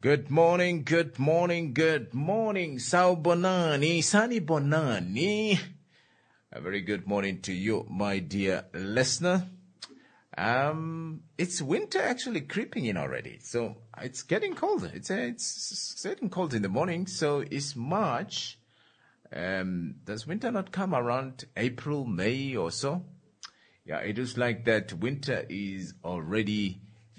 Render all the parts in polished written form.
Good morning, good morning, good morning. Sawubonani, sanibonani. A very good morning to you, my dear listener. It's winter actually creeping in already. So it's getting colder. It's getting cold in the morning. So it's March. Does winter not come around April, May or so? Yeah, it is like that winter is already,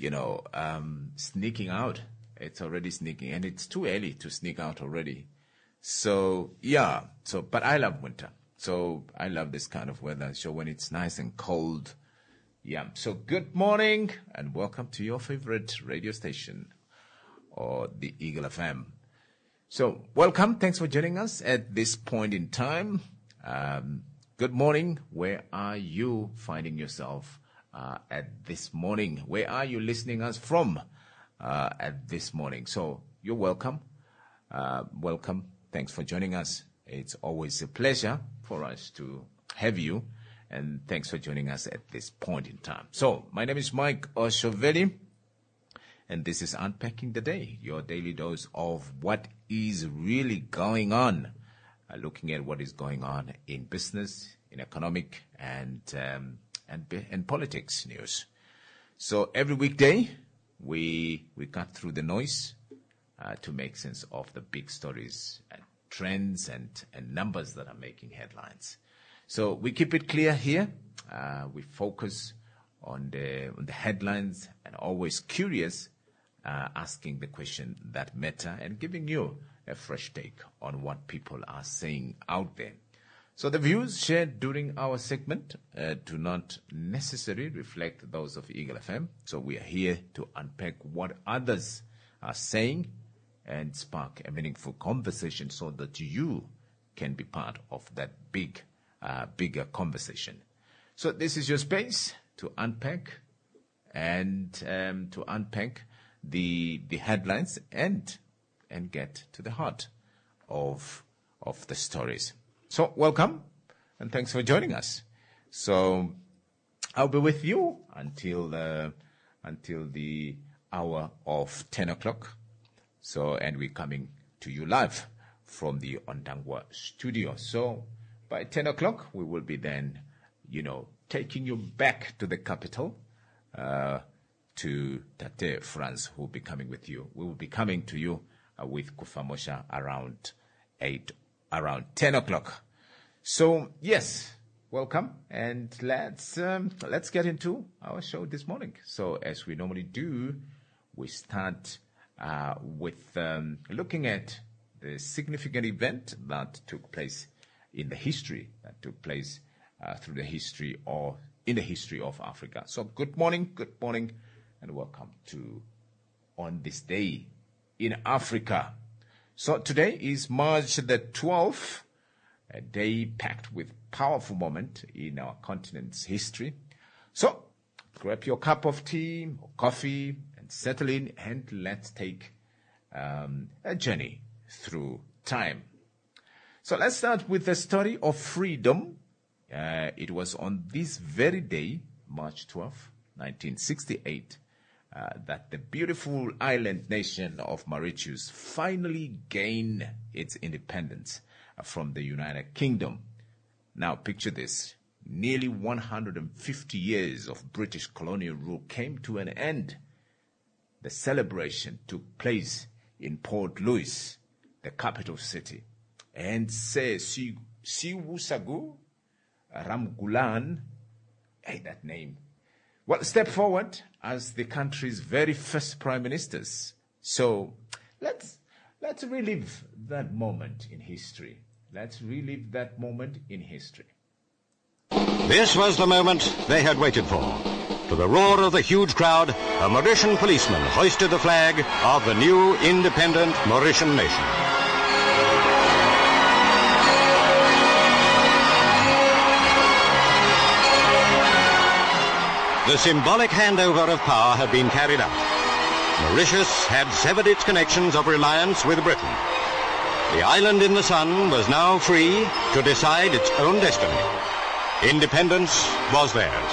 sneaking out. It's already sneaking, and it's too early to sneak out already. So, but I love winter. So I love this kind of weather. So when it's nice and cold. Yeah. So good morning and welcome to your favorite radio station or the Eagle FM. So welcome. Thanks for joining us at this point in time. Good morning. Where are you finding yourself at this morning? Where are you listening us from? At this morning. So you're welcome. Welcome. Thanks for joining us. It's always a pleasure for us to have you. And thanks for joining us at this point in time. So my name is Mike Oshoveli. And this is Unpacking the Day, your daily dose of what is really going on. Looking at what is going on in business, in economic, and politics news. So every weekday, we cut through the noise to make sense of the big stories and trends and numbers that are making headlines. So we keep it clear here. We focus on the headlines and always curious, asking the question that matter and giving you a fresh take on what people are saying out there. So the views shared during our segment do not necessarily reflect those of Eagle FM. So we are here to unpack what others are saying and spark a meaningful conversation so that you can be part of that bigger conversation. So this is your space to unpack and to unpack the headlines and get to the heart of the stories. So welcome and thanks for joining us. So I'll be with you until the hour of 10 o'clock. So, and we're coming to you live from the Ondangwa studio. So by 10 o'clock, we will be then, taking you back to the capital, to Tate France, who will be coming with you. We will be coming to you with Kufamosha around 10 o'clock. So, yes, welcome. And let's get into our show this morning. So, as we normally do, we start with looking at the significant event that took place in the history, through the history or in the history of Africa. So, good morning, and welcome to On This Day in Africa. So today is March the 12th, a day packed with powerful moment in our continent's history. So grab your cup of tea or coffee and settle in and let's take a journey through time. So let's start with the story of freedom. It was on this very day, March 12th, 1968, that the beautiful island nation of Mauritius finally gained its independence from the United Kingdom. Now picture this. Nearly 150 years of British colonial rule came to an end. The celebration took place in Port Louis, the capital city. And Siwu Sagu Ramgulan, hey, that name. Well, step forward as the country's very first prime ministers. So let's relive that moment in history. This was the moment they had waited for. To the roar of the huge crowd, a Mauritian policeman hoisted the flag of the new independent Mauritian nation. The symbolic handover of power had been carried out. Mauritius had severed its connections of reliance with Britain. The island in the sun was now free to decide its own destiny. Independence was theirs.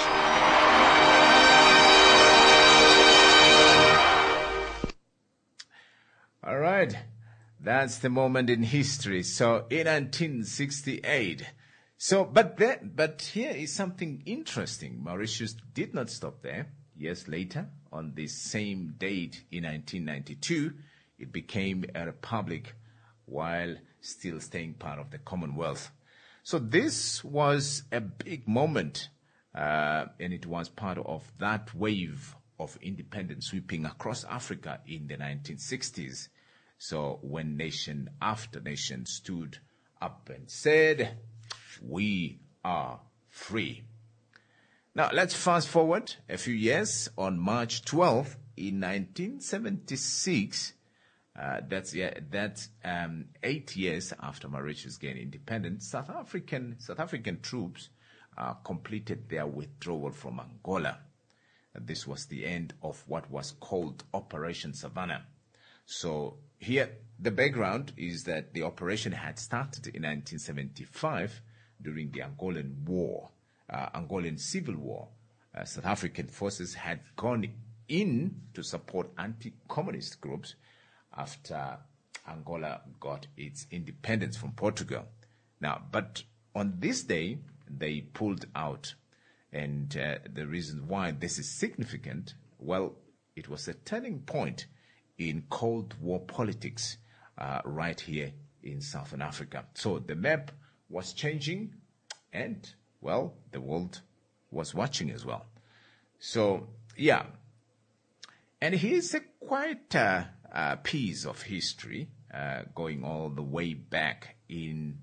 All right. That's the moment in history. So in 1968. But here is something interesting. Mauritius did not stop there. Years later, on this same date in 1992, it became a republic while still staying part of the Commonwealth. So this was a big moment, and it was part of that wave of independence sweeping across Africa in the 1960s. So when nation after nation stood up and said, "We are free." Now let's fast forward a few years. On March 12th in 1976, that's 8 years after Mauritius gained independence, South African troops completed their withdrawal from Angola. This was the end of what was called Operation Savannah. So here, the background is that the operation had started in 1975 during the Angolan War, Angolan Civil War. South African forces had gone in to support anti-communist groups after Angola got its independence from Portugal. Now, but on this day, they pulled out. And the reason why this is significant, well, it was a turning point in Cold War politics right here in Southern Africa. So the map was changing and, well, the world was watching as well. So, yeah. And here's a quite piece of history going all the way back to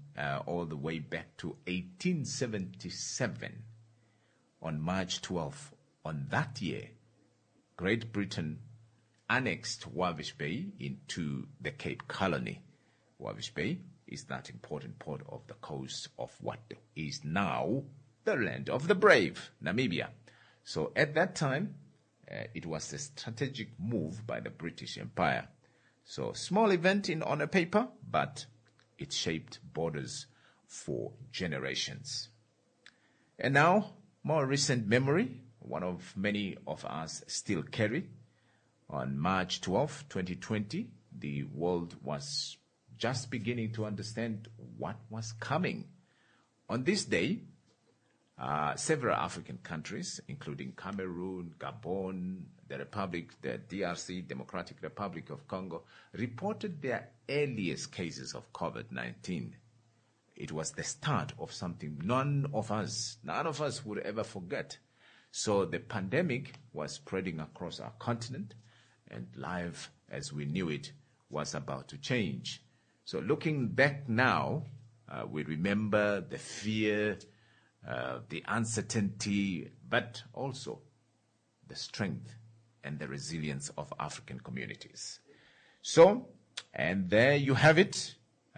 1877. On March 12th, on that year, Great Britain annexed Walvis Bay into the Cape Colony. Walvis Bay is that important port of the coast of what is now the land of the brave, Namibia. So at that time, it was a strategic move by the British Empire. So small event on a paper, but it shaped borders for generations. And now, more recent memory, one of many of us still carry. On March 12, 2020, the world was just beginning to understand what was coming. On this day, several African countries, including Cameroon, Gabon, the DRC, Democratic Republic of Congo, reported their earliest cases of COVID-19. It was the start of something none of us would ever forget. So the pandemic was spreading across our continent, and life as we knew it was about to change. So looking back now, we remember the fear, the uncertainty, but also the strength and the resilience of African communities. So, and there you have it.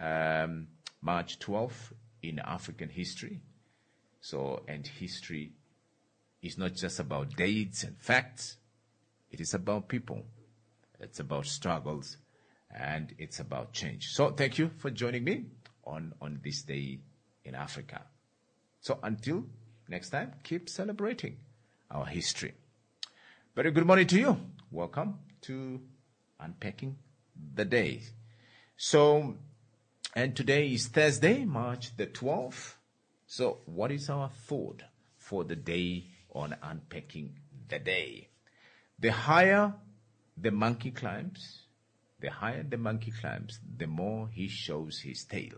March 12th in African history. So, and history is not just about dates and facts. It is about people. It's about struggles, and it's about change. So thank you for joining me on this day in Africa. So until next time, keep celebrating our history. Very good morning to you. Welcome to Unpacking the Day. So, and today is Thursday, March the 12th. So what is our thought for the day on Unpacking the Day? The higher the monkey climbs, the more he shows his tail.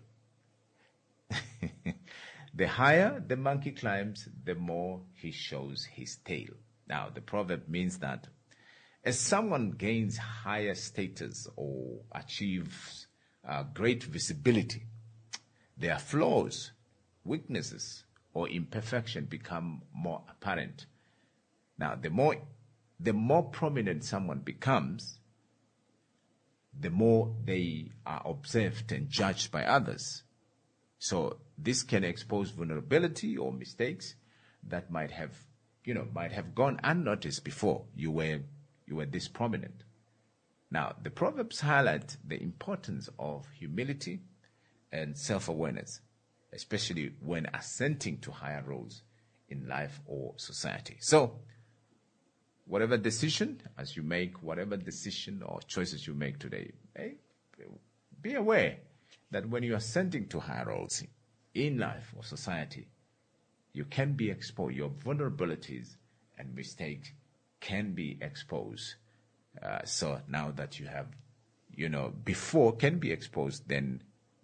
The higher the monkey climbs, the more he shows his tail. Now, the proverb means that as someone gains higher status or achieves great visibility, their flaws, weaknesses, or imperfection become more apparent. Now, the more prominent someone becomes, the more they are observed and judged by others. So this can expose vulnerability or mistakes that might have gone unnoticed before you were this prominent. Now, the Proverbs highlight the importance of humility and self-awareness, especially when ascending to higher roles in life or society. So, whatever decision as you make, whatever decision or choices you make today, be aware that when you are ascending to higher roles in life or society, you can be exposed. Your vulnerabilities and mistakes can be exposed. So now that you have, before can be exposed than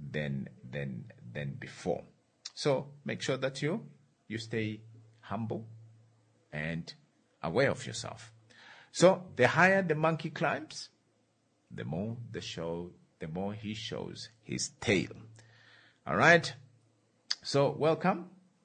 before. So make sure that you stay humble and aware of yourself. So the higher the monkey climbs, the more he shows his tail. All right. So welcome.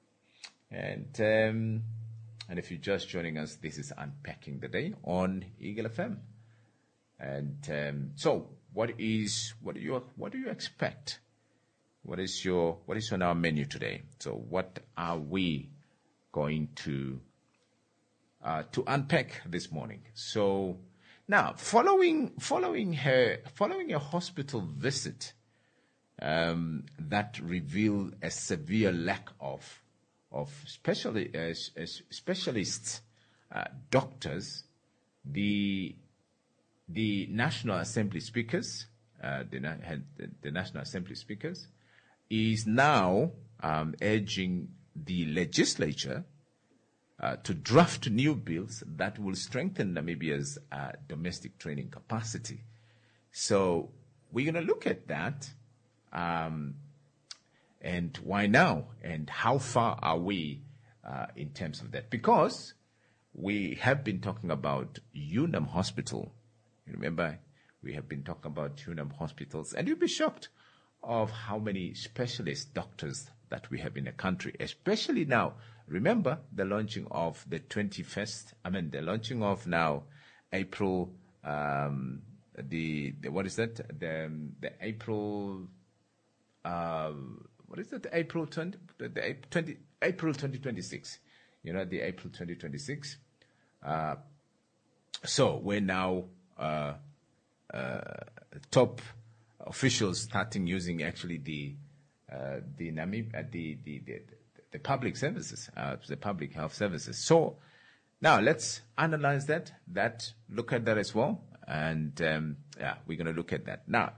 And if you're just joining us, this is Unpacking the Day on Eagle FM. And so what do you expect? What is on our menu today? So what are we going to unpack this morning? So now, following a hospital visit that revealed a severe lack of specialists, doctors, the National Assembly speakers, the National Assembly speakers, is now urging the legislature to draft new bills that will strengthen Namibia's domestic training capacity. So we're going to look at that, and why now, and how far are we in terms of that? Because we have been talking about UNAM Hospital. You remember, we have been talking about UNAM hospitals, and you'll be shocked of how many specialist doctors that we have in the country, especially now. Remember the launching of the 21st, the launching of now April, what is that? The April, what is that? April 2026. The April 2026. So we're now, top officials starting using actually the public services, the public health services. So now let's analyze that, look at that as well. And we're going to look at that. Now,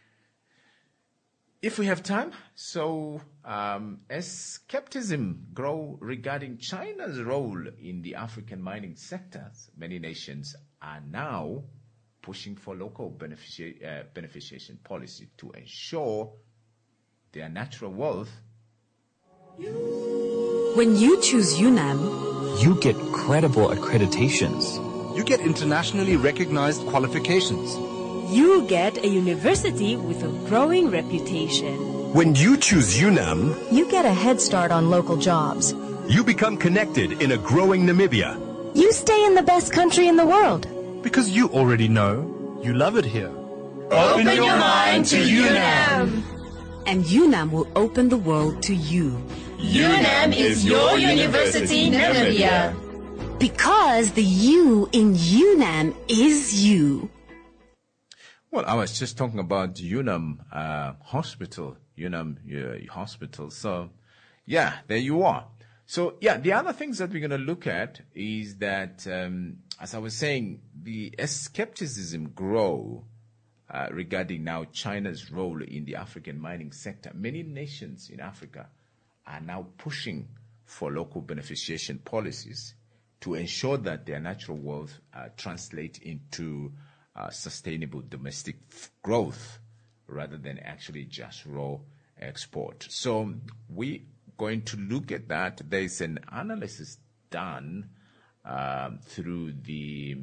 if we have time, so as skepticism grows regarding China's role in the African mining sectors, many nations are now pushing for local beneficiation policy to ensure their natural wealth. When you choose UNAM, you get credible accreditations. You get internationally recognized qualifications. You get a university with a growing reputation. When you choose UNAM, you get a head start on local jobs. You become connected in a growing Namibia. You stay in the best country in the world. Because you already know you love it here. Open your mind to UNAM. And UNAM will open the world to you. UNAM is your university, Namibia. Because the U in UNAM is you. Well, I was just talking about UNAM hospital, UNAM hospital. So, yeah, there you are. So, yeah, the other things that we're going to look at is that, as I was saying, as skepticism grow regarding now China's role in the African mining sector, many nations in Africa are now pushing for local beneficiation policies to ensure that their natural wealth translate into sustainable domestic growth rather than actually just raw export. So we're going to look at that. There's an analysis done through the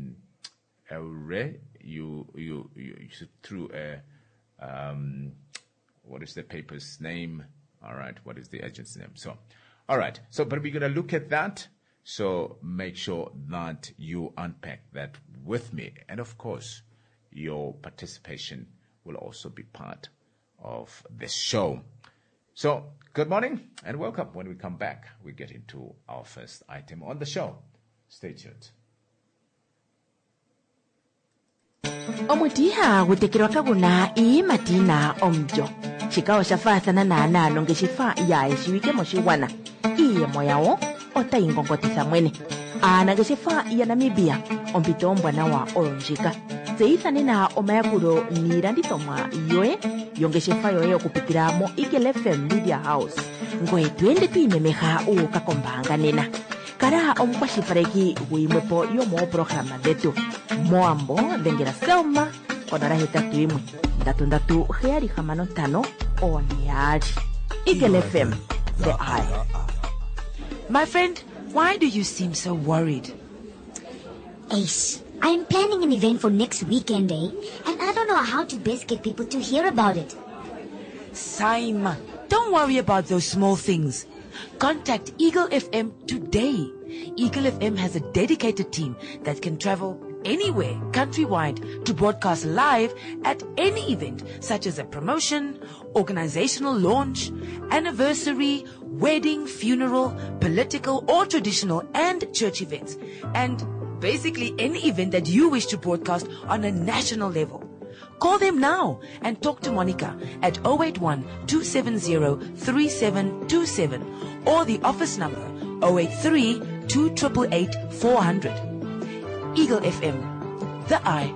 what is the paper's name? All right, what is the agency's name? So, all right. So, but we're going to look at that. So make sure that you unpack that with me. And of course, your participation will also be part of this show. So good morning and welcome. When we come back, we get into our first item on the show. Stay tuned. Omutiha gutekirwa kaguna ii matina omjo. Shikao shafasa na longe shifa ya ishiwike moshiwana. Iye moyao ota ingongotisa mwene. anangeshefa ya Namibia ompitombwa nawa olonjika tseithane na omayakulo niilandithomwa yoye yongeshefa yoye okupitila mo Eagle FM Media House ngoye twende twiimemeha uukakombaanga nena kala omukwashilipaleki guyimwepo yomooprograma dhetu moambo dhengela Selma konola 81 33765 Eagle FM, the eye. My friend, why do you seem so worried? Ace, I'm planning an event for next weekend, and I don't know how to best get people to hear about it. Saima, don't worry about those small things. Contact Eagle FM today. Eagle FM has a dedicated team that can travel anywhere countrywide to broadcast live at any event, such as a promotion, organizational launch, anniversary, wedding, funeral, political or traditional and church events, and basically any event that you wish to broadcast on a national level. Call them now and talk to Monica at 081-270-3727 or the office number 083-288-400. Eagle FM, the eye.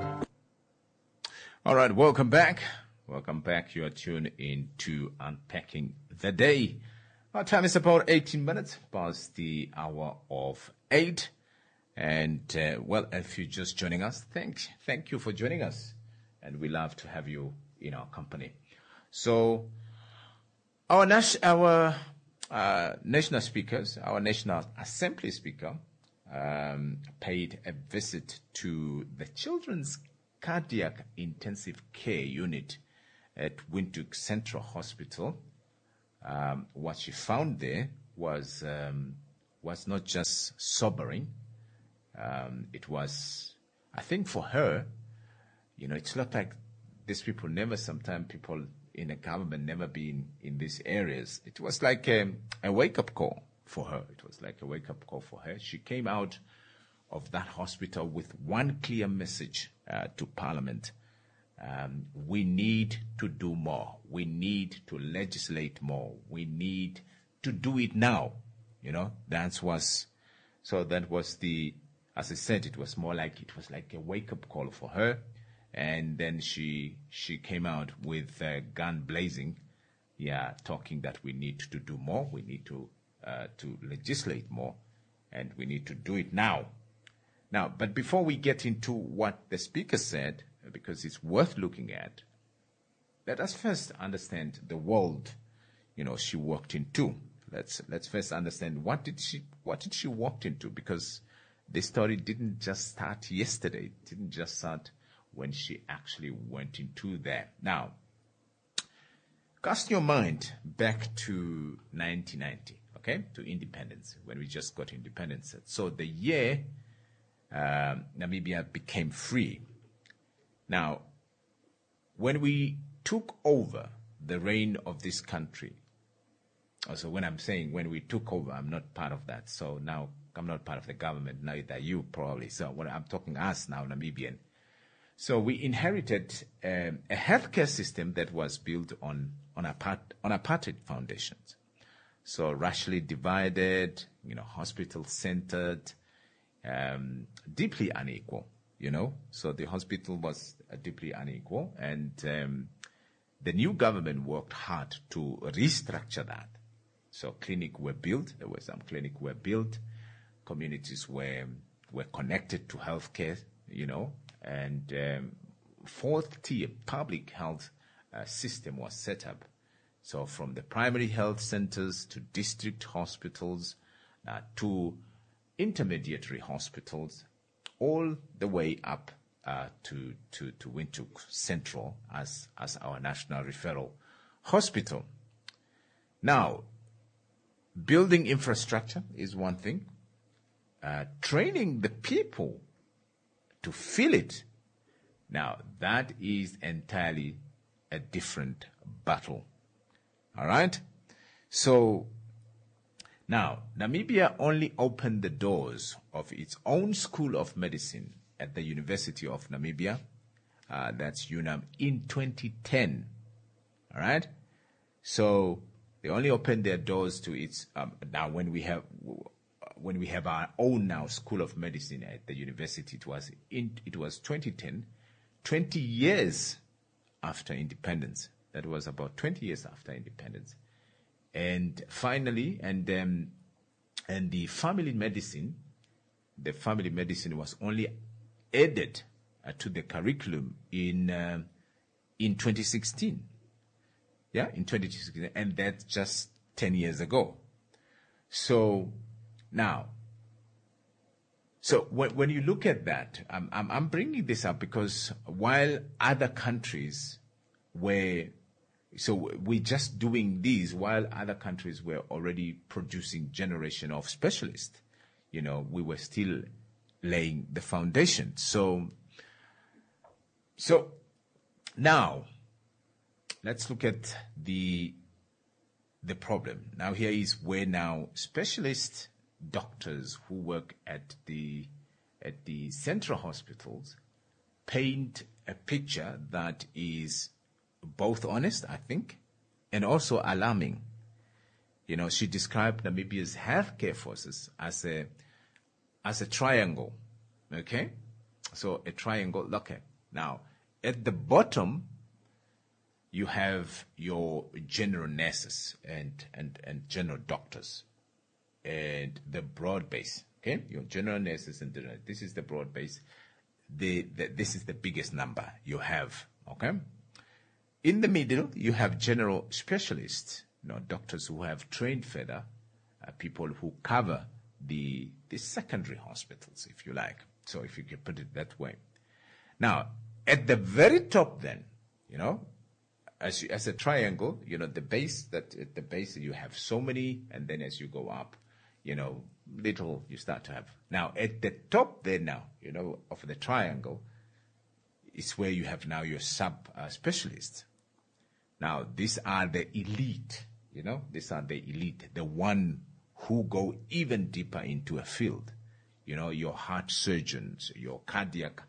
All right, welcome back. Welcome back. You are tuned into Unpacking the Day. Our time is about 18 minutes past the hour of 8. And, well, if you're just joining us, thank you for joining us. And we love to have you in our company. So, our national speakers, our National Assembly Speaker, paid a visit to the Children's Cardiac Intensive Care Unit at Windhoek Central Hospital. What she found there was not just sobering. It was, I think for her, it's not like these people sometimes people in the government never been in these areas. It was like a wake-up call for her. It was like a wake-up call for her. She came out of that hospital with one clear message to Parliament. We need to do more. We need to legislate more. We need to do it now. That was as I said, it was like a wake-up call for her. And then she came out with gun blazing, talking that we need to do more, we need to legislate more, and we need to do it now. Now, but before we get into what the speaker said, because it's worth looking at, let us first understand the world, she walked into. Let's first understand what did she walk into, because this story didn't just start yesterday. It didn't just start when she actually went into there. Now, cast your mind back to 1990, okay, to independence, when we just got independence. So the year Namibia became free. Now, when we took over the reign of this country, also when I'm saying when we took over, I'm not part of that. So now I'm not part of the government, neither you probably. So when I'm talking us now, Namibian. So we inherited a healthcare system that was built on apartheid foundations. So racially divided, hospital-centered, deeply unequal, So the hospital was deeply unequal, and the new government worked hard to restructure that. So clinics were built. There were some clinics were built. Communities were connected to healthcare, and fourth-tier public health system was set up. So from the primary health centers to district hospitals to intermediary hospitals, all the way up to Windhoek Central as our national referral hospital. Now, building infrastructure is one thing. Training the people to feel it, now that is entirely a different battle. All right? So now Namibia only opened the doors of its own school of medicine at the University of Namibia, that's UNAM, in 2010. All right? So they only opened their doors to its, now when we when we have our own now School of Medicine at the university, it was 2010, 20 years after independence. That was about 20 years after independence. And finally, and the family medicine was only added to the curriculum in 2016. Yeah, in 2016, and that's just 10 years ago. So now, when you look at that, I'm bringing this up because while other countries we're just doing these, while other countries were already producing generation of specialists, we were still laying the foundation. So now, let's look at the problem. Now here is where now specialist doctors who work at the central hospitals paint a picture that is both honest, I think, and also alarming. She described Namibia's healthcare forces as a triangle. Okay? So a triangle. Okay. Now, at the bottom, you have your general nurses and general doctors and the broad base. Okay? Your general nurses and this is the broad base. This is the biggest number you have. Okay? In the middle, you have general specialists, doctors who have trained further, people who cover the secondary hospitals, if you like. So if you can put it that way. Now, at the very top then, as a triangle, at the base you have so many, and then as you go up, little you start to have. Now, at the top there now, of the triangle, is where you have now your sub-specialists. Now, these are the elite, these are the elite, the one who go even deeper into a field. Your heart surgeons, your cardiac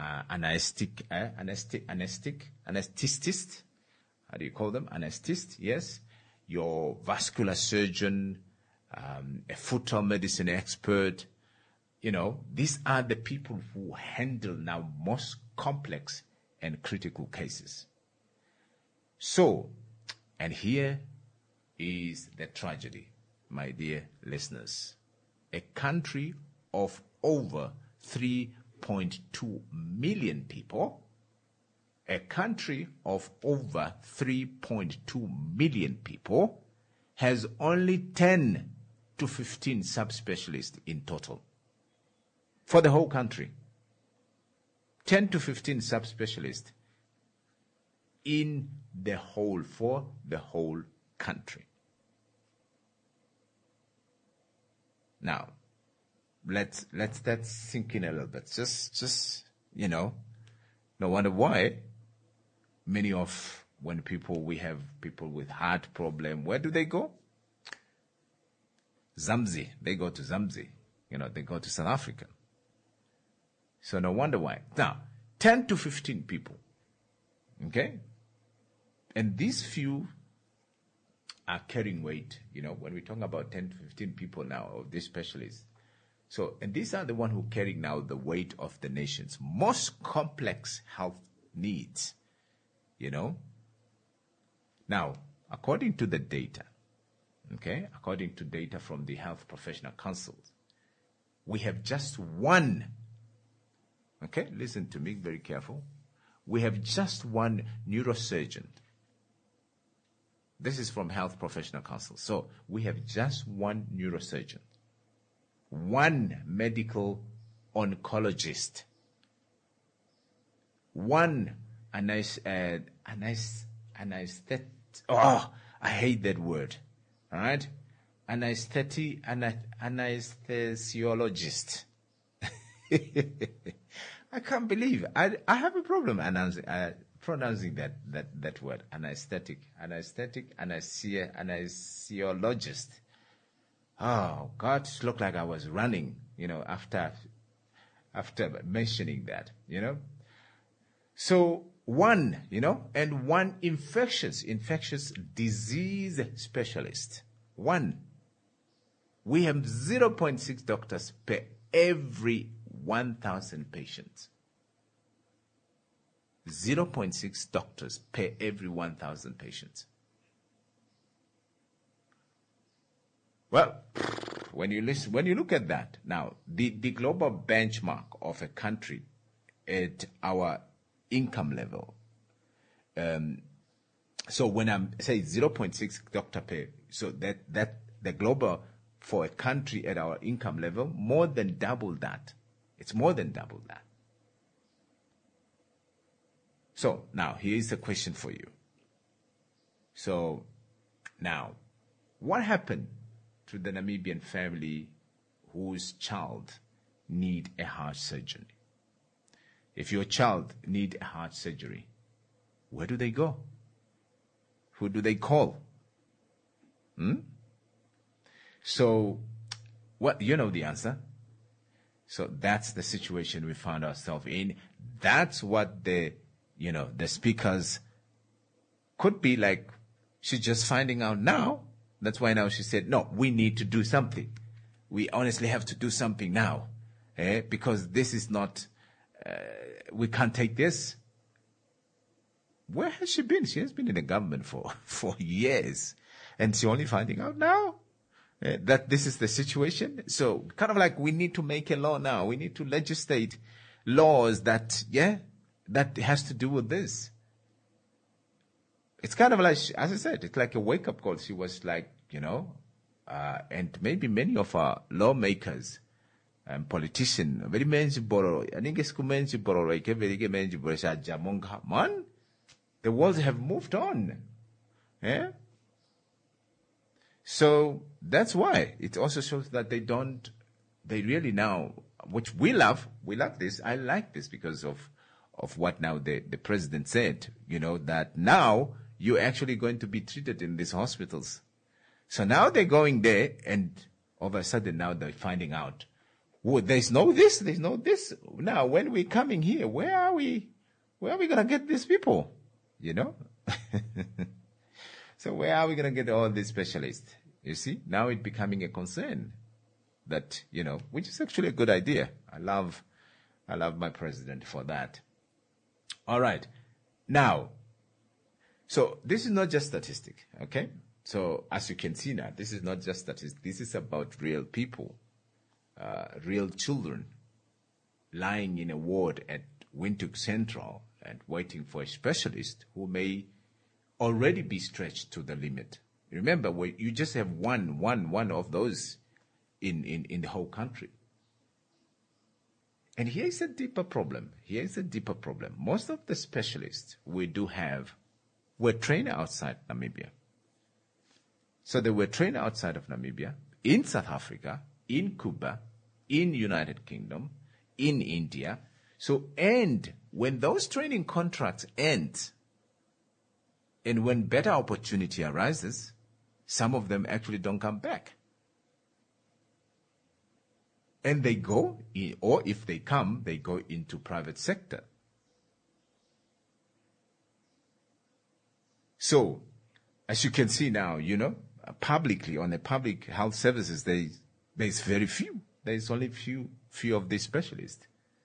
anesthetist, how do you call them? Anesthetist, yes. Your vascular surgeon, a fetal medicine expert. These are the people who handle now most complex and critical cases. So, and here is the tragedy, my dear listeners. A country of over 3.2 million people, a country of over 3.2 million people has only 10 to 15 subspecialists in total. For the whole country. 10 to 15 subspecialists for the whole country. Now, let's that sink in a little bit. Just no wonder why we have people with heart problem, where do they go? Zamzi. They go to Zamzi. They go to South Africa. So no wonder why. Now, 10 to 15 people. Okay? And these few are carrying weight, when we talk about 10 to 15 people now of these specialists. So, and these are the ones who carry now the weight of the nation's most complex health needs, Now, according to the data, according to data from the Health Professional Council, we have just one, listen to me very careful, we have just one neurosurgeon. This is from Health Professional Council. So we have just one neurosurgeon, one medical oncologist, one anesthetic. Oh, I hate that word. All right, anesthesiologist. I can't believe I have a problem pronouncing that word, anesthesiologist. Oh, God, it looked like I was running, after mentioning that, So one, and one infectious disease specialist. One. We have 0.6 doctors per every 1,000 patients. 0.6 doctors per every 1,000 patients. Well, when you look at that, now, the global benchmark of a country at our income level, so when I'm say 0.6 doctor per, so that the global for a country at our income level, more than double that. It's more than double that. So now here is a question for you. So now, what happened to the Namibian family whose child need a heart surgery? If your child need a heart surgery, where do they go? Who do they call? So, what, you know the answer. So that's the situation we found ourselves in. That's what the speakers could be like. She's just finding out now. That's why now she said, no, we need to do something. We honestly have to do something now. Because this is not, we can't take this. Where has she been? She has been in the government for years. And she's only finding out now that this is the situation. So kind of like we need to make a law now. We need to legislate laws that has to do with this. It's kind of like, as I said, it's like a wake-up call. She was like, and maybe many of our lawmakers and politicians, very many borrow. I think it's man, the world have moved on. Yeah? So that's why it also shows that they really now, which we love this. I like this because of what now the president said, that now you're actually going to be treated in these hospitals. So now they're going there, and all of a sudden now they're finding out, there's no this. Now when we're coming here, where are we going to get these people? So where are we going to get all these specialists? You see, now it's becoming a concern that, which is actually a good idea. I love my president for that. All right. Now, so this is not just statistic, okay? So as you can see now, this is not just statistics. This is about real people, real children lying in a ward at Windhoek Central and waiting for a specialist who may already be stretched to the limit. Remember, you just have one of those in the whole country. And here's a deeper problem. Most of the specialists we do have were trained outside Namibia. So they were trained outside of Namibia, in South Africa, in Cuba, in United Kingdom, in India. So, and when those training contracts end, and when better opportunity arises, some of them actually don't come back. And they go, or if they come, they go into private sector. So, as you can see now, publicly, on the public health services, there's very few. There's only few of these specialists.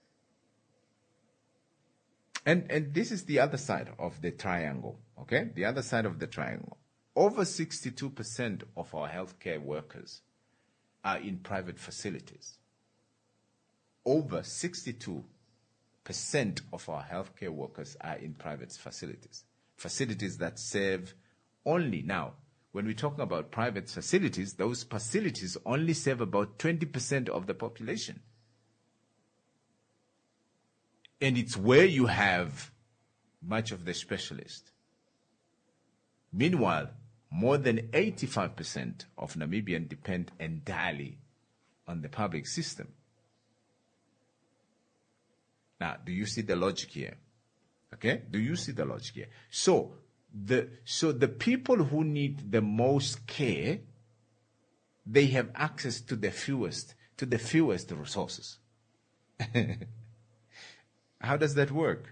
And this is the other side of the triangle, okay? The other side of the triangle. Over 62% of our healthcare workers are in private facilities. Over 62% of our healthcare workers are in private facilities. Facilities that serve only, now, when we're talking about private facilities, those facilities only serve about 20% of the population. And it's where you have much of the specialists. Meanwhile, more than 85% of Namibians depend entirely on the public system. Now, do you see the logic here? Okay? Do you see the logic here? So the people who need the most care, they have access to the fewest resources. How does that work?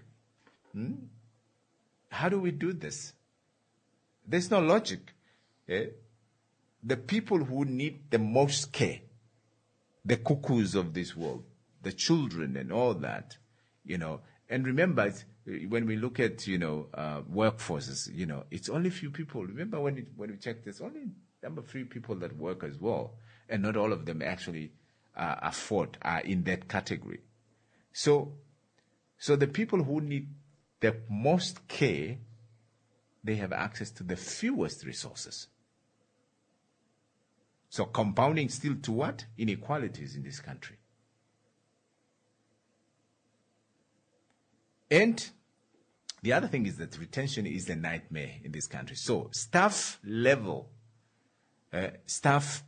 How do we do this? There's no logic. the people who need the most care, the cuckoos of this world, the children and all that, and remember, when we look at, workforces, it's only few people. Remember when we check this, only number 3 people that work as well, and not all of them actually are in that category. So the people who need the most care, they have access to the fewest resources. So compounding still to what? Inequalities in this country. And the other thing is that retention is a nightmare in this country. So staff level, staff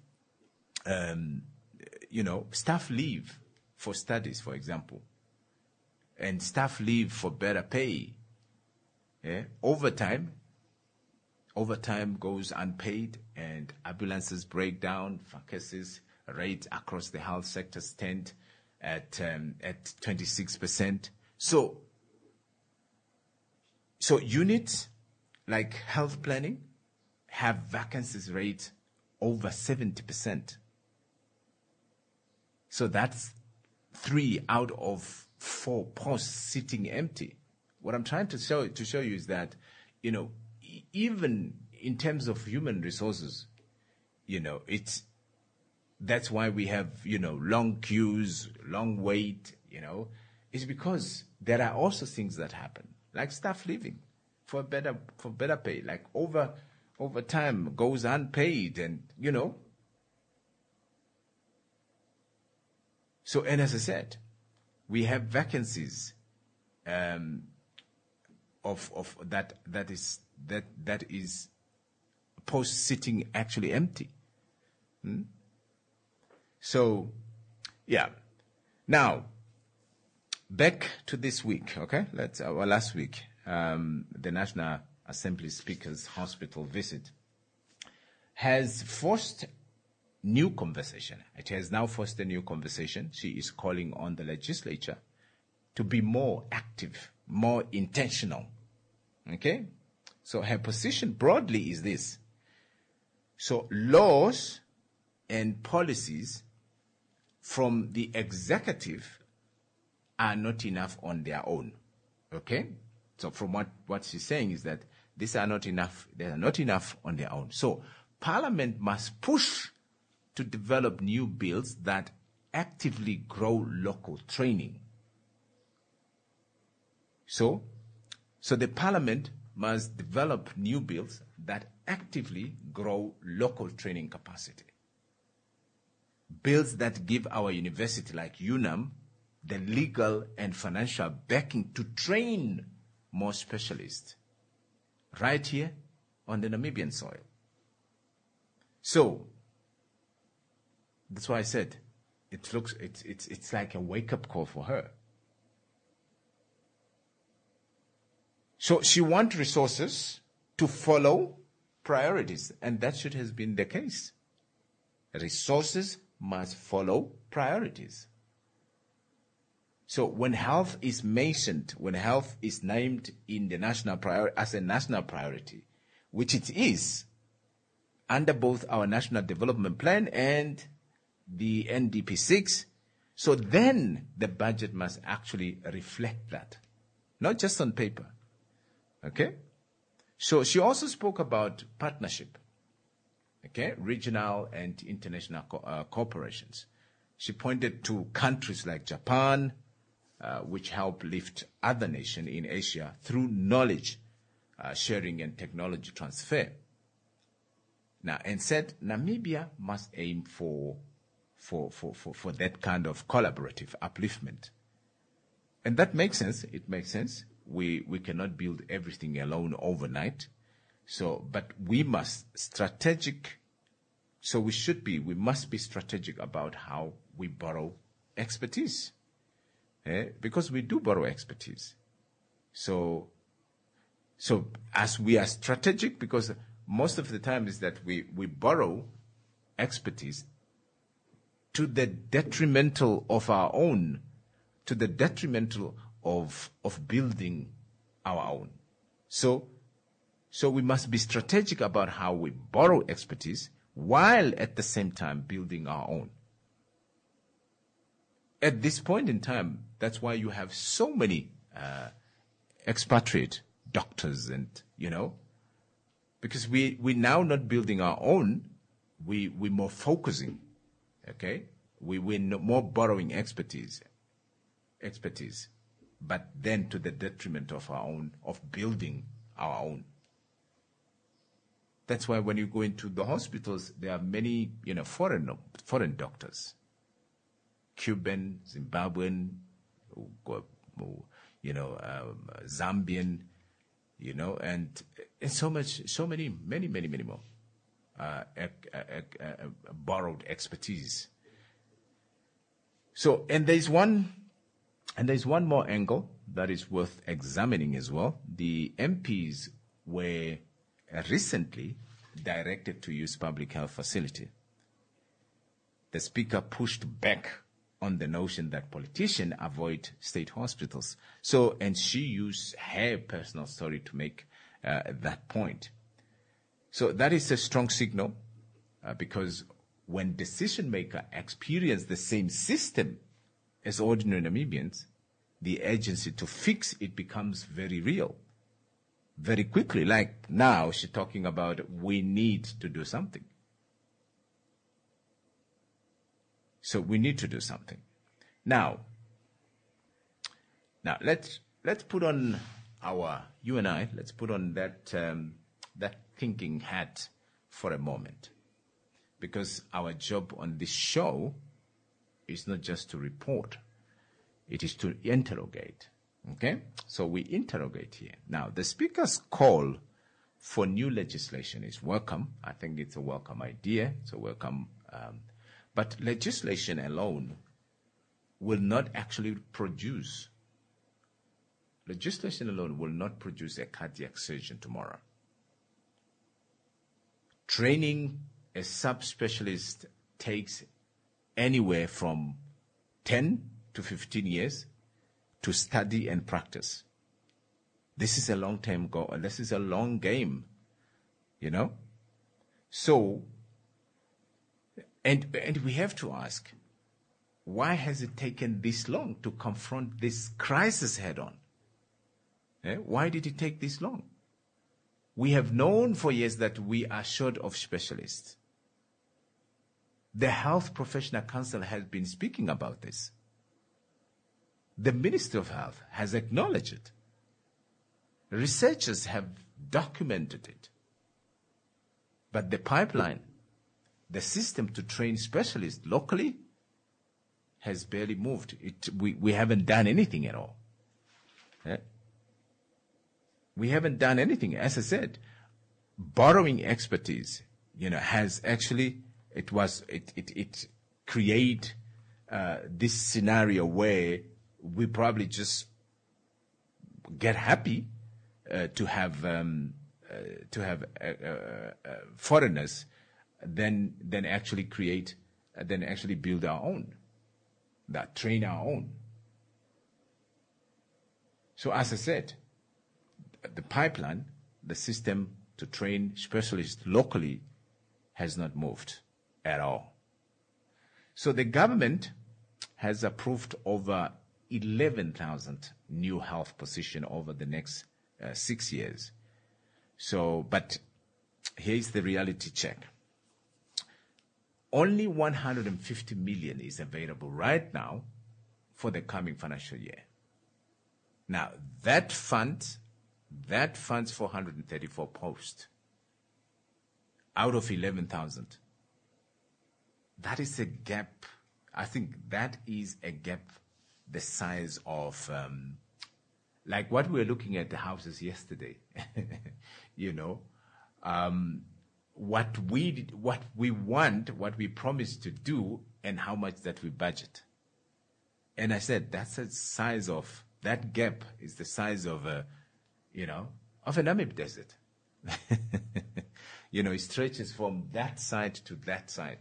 leave for studies, for example, and staff leave for better pay. Overtime goes unpaid, and ambulances break down. Vacancies rate across the health sector stand at 26%. So units like health planning have vacancies rate over 70%. So that's 3 out of 4 posts sitting empty. What I'm trying to show you is that, even in terms of human resources, that's why we have, long queues, long wait, it's because there are also things that happen, like staff leaving for better pay, like overtime goes unpaid, and So, and as I said, we have vacancies of that is post sitting actually empty. So, yeah. Now, back to this week, okay? Last week, the National Assembly Speaker's hospital visit has forced new conversation. It has now forced a new conversation. She is calling on the legislature to be more active, more intentional. Okay? So her position broadly is this. So laws and policies from the executive are not enough on their own. Okay? So from what she's saying is that these are not enough. They are not enough on their own. So Parliament must push to develop new bills that actively grow local training. So the Parliament must develop new bills that actively grow local training capacity. Bills that give our university like UNAM the legal and financial backing to train more specialists right here on the Namibian soil. So that's why I said it's like a wake-up call for her. So she wants resources to follow priorities, and that should have been the case. Resources must follow priorities. So when health is mentioned, when health is named in the national as a national priority, which it is under both our National Development Plan and the NDP 6, so then the budget must actually reflect that, not just on paper. Okay? So she also spoke about partnership, okay, regional and international corporations. She pointed to countries like Japan, which help lift other nations in Asia through knowledge sharing and technology transfer. Now, and said Namibia must aim for that kind of collaborative upliftment. And that makes sense. It makes sense. We cannot build everything alone overnight. But we must we must be strategic about how we borrow expertise. Because we do borrow expertise. So as we are strategic, because most of the time is that we borrow expertise to the detrimental of our own, to the detrimental of building our own. So we must be strategic about how we borrow expertise. while at the same time building our own. At this point in time, that's why you have so many expatriate doctors and, because we're now not building our own, we're more focusing, okay? We're more borrowing expertise, but then to the detriment of our own, of building our own. That's why when you go into the hospitals, there are many, foreign doctors, Cuban, Zimbabwean, Zambian, and many more borrowed expertise. So, and there's one more angle that is worth examining as well. The MPs were recently directed to use public health facility. The speaker pushed back on the notion that politicians avoid state hospitals. So, and she used her personal story to make that point. So that is a strong signal because when decision makers experience the same system as ordinary Namibians, the urgency to fix it becomes very real, very quickly. Like now, she's talking about we need to do something. So we need to do something. Now let's put on let's put on that thinking hat for a moment, because our job on this show is not just to report, it is to interrogate. Okay? So we interrogate here. Now, the speaker's call for new legislation is welcome. I think it's a welcome idea. It's a welcome, but legislation alone will not actually produce. Legislation alone will not produce a cardiac surgeon tomorrow. Training a subspecialist takes anywhere from 10 to 15 years to study and practice. This is a long-term goal. This is a long game, So, and we have to ask, why has it taken this long to confront this crisis head-on? Why did it take this long? We have known for years that we are short of specialists. The Health Professional Council has been speaking about this. The Ministry of Health has acknowledged it. Researchers have documented it. But the pipeline, the system to train specialists locally, has barely moved. We haven't done anything at all. We haven't done anything. As I said, borrowing expertise, has actually, it create this scenario where we probably just get happy to have foreigners, then actually build our own, that train our own. So as I said, the pipeline, the system to train specialists locally has not moved at all. So the government has approved over 11,000 new health positions over the next 6 years. So, but here's the reality check. Only 150 million is available right now for the coming financial year. Now, that funds 434 posts out of 11,000. That is a gap. I think that is a gap the size of, like what we were looking at the houses yesterday, what we want, what we promised to do, and how much that we budget. And I said, that's the size of, that gap is the size of a Namib desert. It stretches from that side to that side,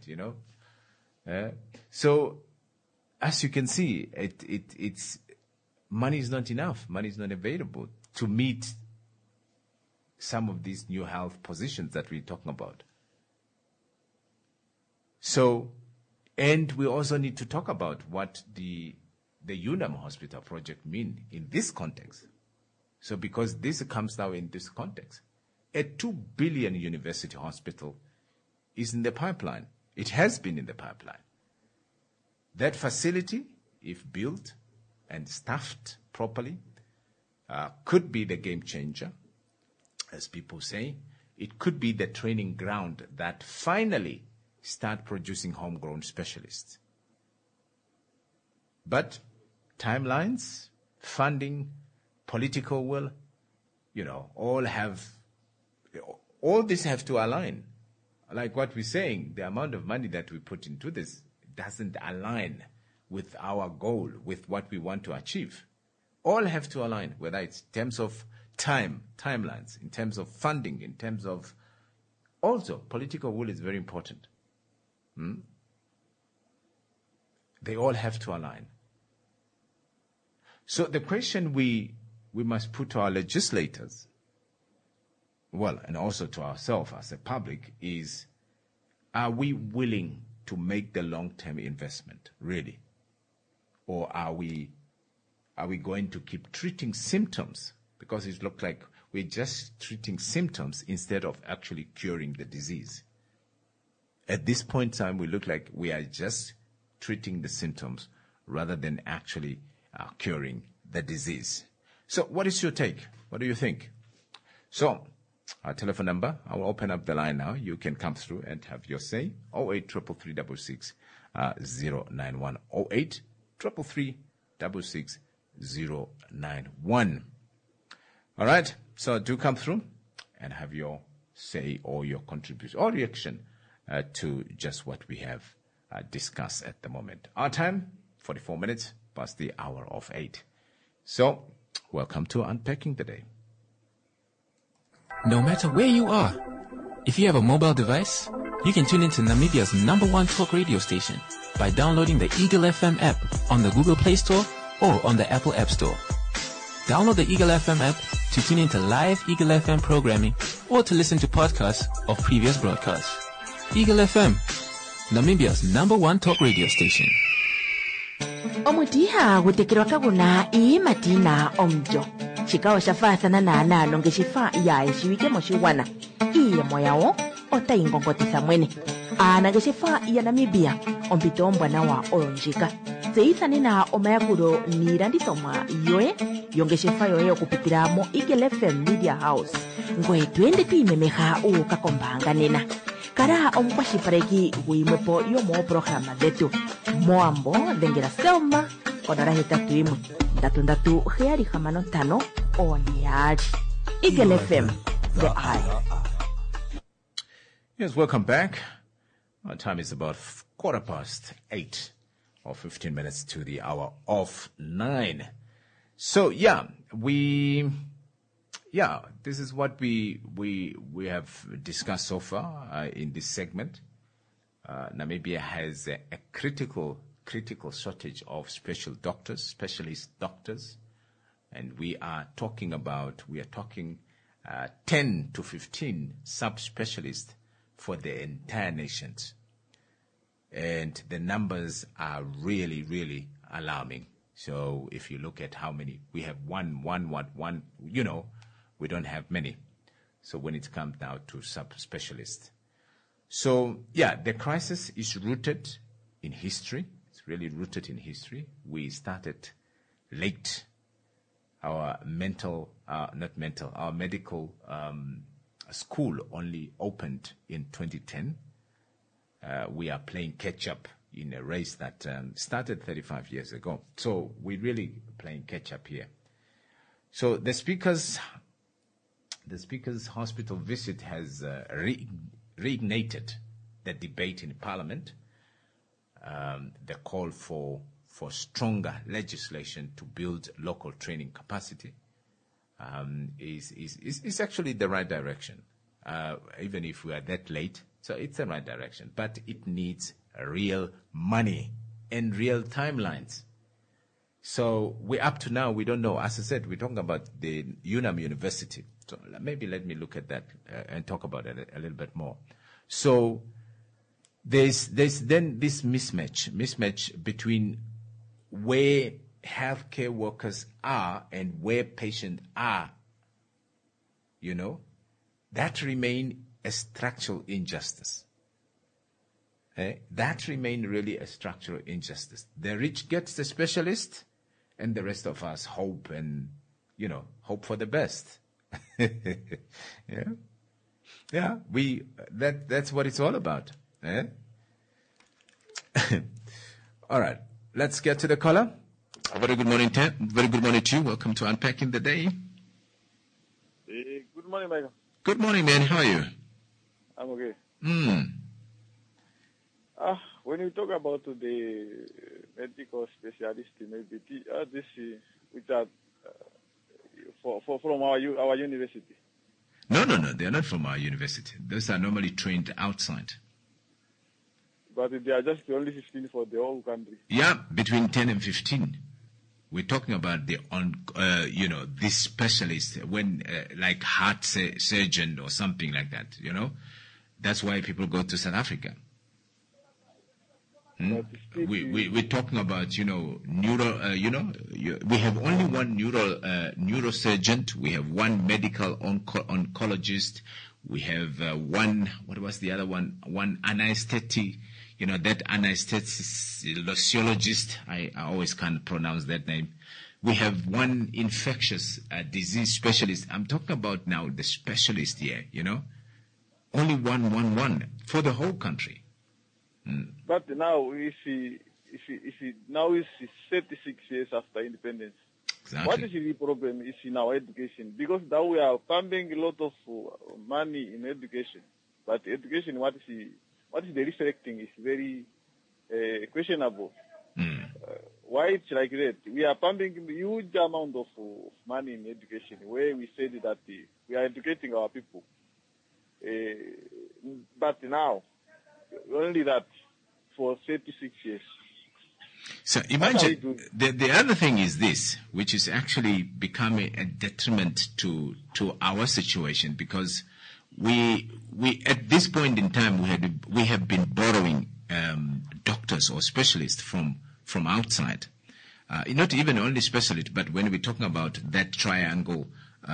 So, as you can see, it's money is not enough. Money is not available to meet some of these new health positions that we're talking about. So, and we also need to talk about what the UNAM Hospital project mean in this context. So because this comes now in this context, a 2 billion university hospital is in the pipeline. It has been in the pipeline. That facility, if built and staffed properly, could be the game changer, as people say. It could be the training ground that finally start producing homegrown specialists. But timelines, funding, political will, all this have to align. Like what we're saying, the amount of money that we put into this doesn't align with our goal, with what we want to achieve. All have to align, whether it's in terms of timelines, in terms of funding, in terms of also political will is very important. They all have to align. So the question we must put to our legislators, and also to ourselves as a public, is, are we willing to make the long-term investment, really? Or are we going to keep treating symptoms? Because it looks like we're just treating symptoms instead of actually curing the disease. At this point in time, we look like we are just treating the symptoms rather than actually curing the disease. So what is your take? What do you think? So our telephone number, I will open up the line now. You can come through and have your say. 083366 091. 083366 091. All right. So do come through and have your say or your contribution or reaction to just what we have discussed at the moment. Our time, 44 minutes past the hour of 8. So, welcome to Unpacking the Day. No matter where you are, if you have a mobile device, you can tune into Namibia's #1 talk radio station by downloading the Eagle FM app on the Google Play Store or on the Apple App Store. Download the Eagle FM app to tune into live Eagle FM programming or to listen to podcasts of previous broadcasts. Eagle FM, Namibia's #1 talk radio station. Omutiha gutekirwa kaguna matina omjo. Chikao shafasana na longe shifa ya shiwike moshiwana. Iye moyao ota ingongotisa mwene. Anage shifa ya Namibia ompito mbwana wa olonjika. Seithani na omayakuro niranditoma yoe yonge shifa yoe kupitira mo Eagle FM Media House. Ngoe twende tuimemeha ukakombanga nena. Kara omkwashipareki wimwepo yomo programa detu. Moambo dengera selma onara hetatu imwe. Ndatu heari hamano tano oniari. Eagle FM, the eye. Yes, welcome back. Our time is about 8:15 or 15 minutes to the hour of 9. So this is what we have discussed so far in this segment. Namibia has a critical shortage of specialist doctors, and we are talking 10 to 15 subspecialists for the entire nation, and the numbers are really, really alarming. So if you look at how many we have, one, we don't have many. So when it comes now to subspecialists. So, the crisis is rooted in history. It's really rooted in history. We started late. Our medical school only opened in 2010. We are playing catch up in a race that started 35 years ago. So we're really playing catch up here. So the Speaker's hospital visit has reignited the debate in Parliament. The call for stronger legislation to build local training capacity is actually the right direction, even if we are that late. So it's the right direction, but it needs real money and real timelines. So we're up to now, we don't know. As I said, we're talking about the UNAM University. So maybe let me look at that and talk about it a little bit more. So there's then this mismatch between where healthcare workers are and where patients are. That remain a structural injustice. That remain really a structural injustice. The rich gets the specialist, and the rest of us hope and, hope for the best. Yeah. That's what it's all about. All right. Let's get to the caller. A very good morning, Ted. Very good morning to you. Welcome to Unpacking the Day. Good morning, Michael. Good morning, man. How are you? I'm okay. When you talk about the medical specialist, maybe which are from our university. No, they are not from our university. Those are normally trained outside. But they are just only 15 for the whole country. Yeah, between 10 and 15. We're talking about this specialist when like heart surgeon or something like that. That's why people go to South Africa. We're talking about neuro. We have only one neurosurgeon. We have one medical oncologist. We have one. What was the other one? One anesthetic. That anesthesiologist. I always can't pronounce that name. We have one infectious disease specialist. I'm talking about now the specialist here. Only one for the whole country. But now, if now is 36 years after independence, exactly. What is the problem is in our education? Because now we are pumping a lot of money in education, but education, what is the reflecting is very questionable. Why it's like that? We are pumping a huge amount of money in education, where we said that we are educating our people, but now. Only that for 36 years. So imagine the other thing is this, which is actually becoming a detriment to our situation, because we at this point in time we have been borrowing doctors or specialists from outside. Not even only specialists, but when we're talking about that triangle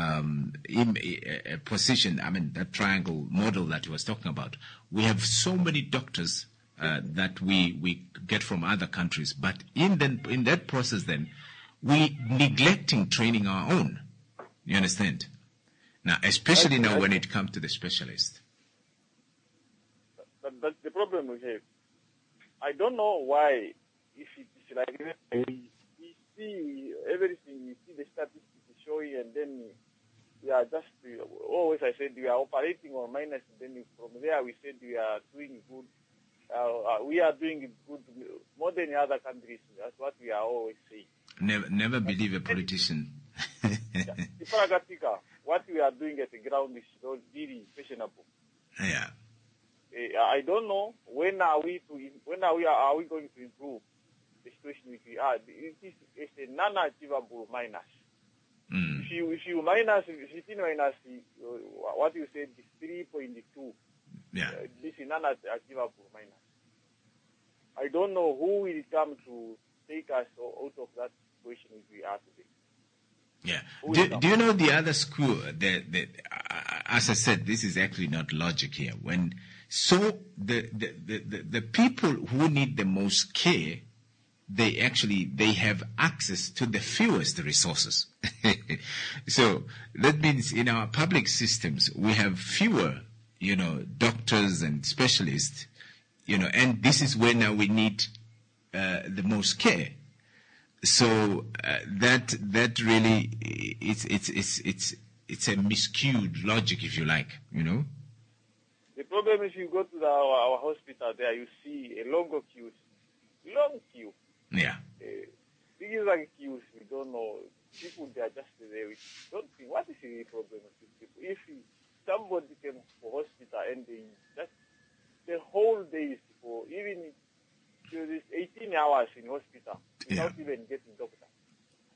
position, that triangle model that he was talking about, we have so many doctors that we get from other countries, but in that process then we neglecting training our own. You understand? Now, especially now when it comes to the specialist. But the problem we have, I don't know why, if it's like that, we see everything, we see the statistics showing, and then we are just, always I said we are operating on minus, then from there we said we are doing good. We are doing good more than other countries. That's what we are always saying. Never believe a politician. What we are doing at the ground is really questionable. Yeah. I don't know when are we going to improve the situation which we are. It's a non-achievable minus. If you minus, what you said is 3.2. Yeah. This is non-achievable minus. I don't know who will come to take us out of that situation which we are today. Yeah. Do you know the other school? As I said, this is actually not logic here. The people who need the most care, they have access to the fewest resources. So that means in our public systems we have fewer, doctors and specialists, and this is where now we need the most care. So that really it's a miscued logic, if you like, The problem is you go to our hospital there, you see a long queue. Yeah. These are queues. We don't know. People, they are just there. We don't think, what is the problem with these people? If somebody came for hospital and they just the whole day for even 18 hours in hospital without even getting doctor.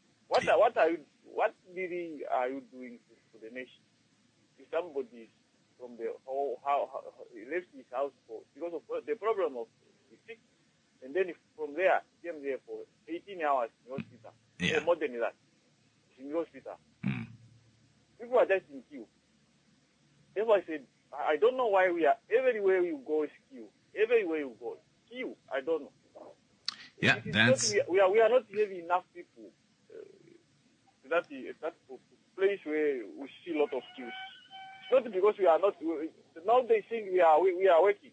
What really are you doing to the nation? If somebody from the how he left his house because of the problem of the sick, and then from there he came there for 18 hours in hospital. Yeah. More than that, in the hospital. People are just in queue. Therefore, I said, I don't know why we are everywhere you go is queue. Everywhere you go, queue. I don't know. Yeah, that's. We are not having enough people. That place where we see a lot of queues. It's not because we are not. Now they think we are working.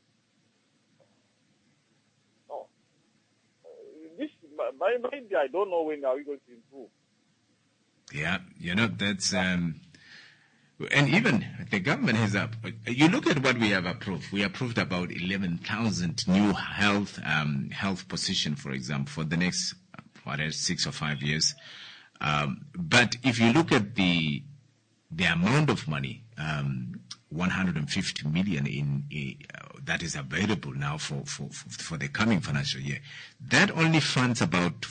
No. This by I don't know when are we going to improve. Yeah, that's. And even the government has you look at what we have approved. We approved about 11,000 new health position, for example, for the next 6 or 5 years. But if you look at the amount of money, 150 million that is available now for the coming financial year, that only funds about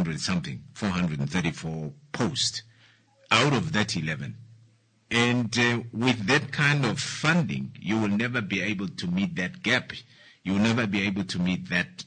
434 posts out of that 11. And with that kind of funding, you will never be able to meet that gap. You will never be able to meet that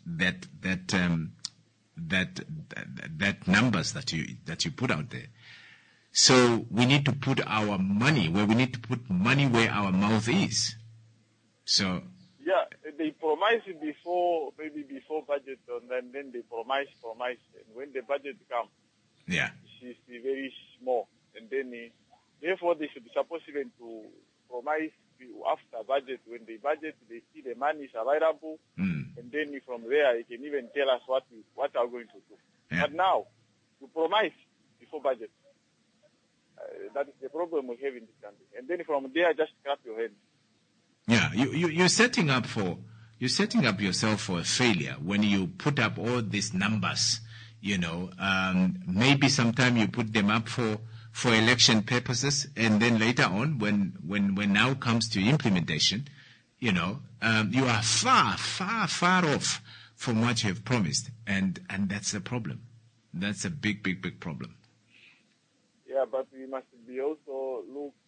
numbers that you put out there. So we need to put our money where we need to put money where our mouth is. So yeah, they promised before budget, and then they promise, and when the budget comes, yeah, it's very small, and then. Therefore, they should be supposed even to promise after budget. When they budget, they see the money is available, and then from there, they can even tell us what we are going to do. Yeah. But now, you promise before budget. That is the problem we have in this country. And then from there, just clap your hands. Yeah, you're setting up yourself for a failure when you put up all these numbers. Maybe sometime you put them up for election purposes, and then later on, when now comes to implementation, you are far off from what you have promised, and that's a problem. That's a big problem. Yeah, but we must be also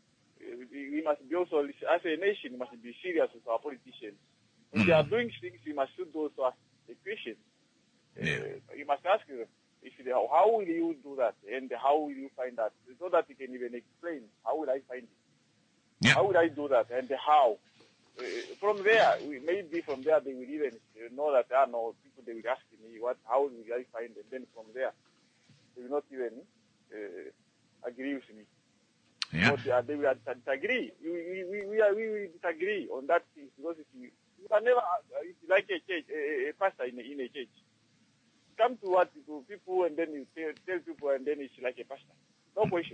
as a nation, we must be serious with our politicians. When they are doing things, we must also ask the question. You must ask them. How will you do that, and how will you find that, so that you can even explain how will I find it, how will I do that, and how. From there, maybe from there they will even know that no people they will ask me how will I find it, and then from there they will not even agree with me. Yeah. But they will disagree. We will disagree on that thing because you can never. It's like a church, a pastor in a church. Come to people and then you tell people and then it's like a pastor. No question.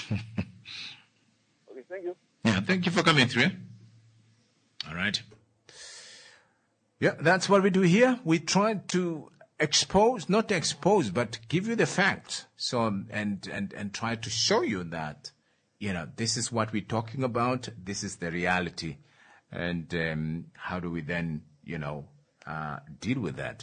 Okay, thank you. Yeah, thank you for coming through. All right. Yeah, that's what we do here. We try to not expose, but give you the facts. So, and try to show you that, this is what we're talking about. This is the reality. And, how do we then, deal with that?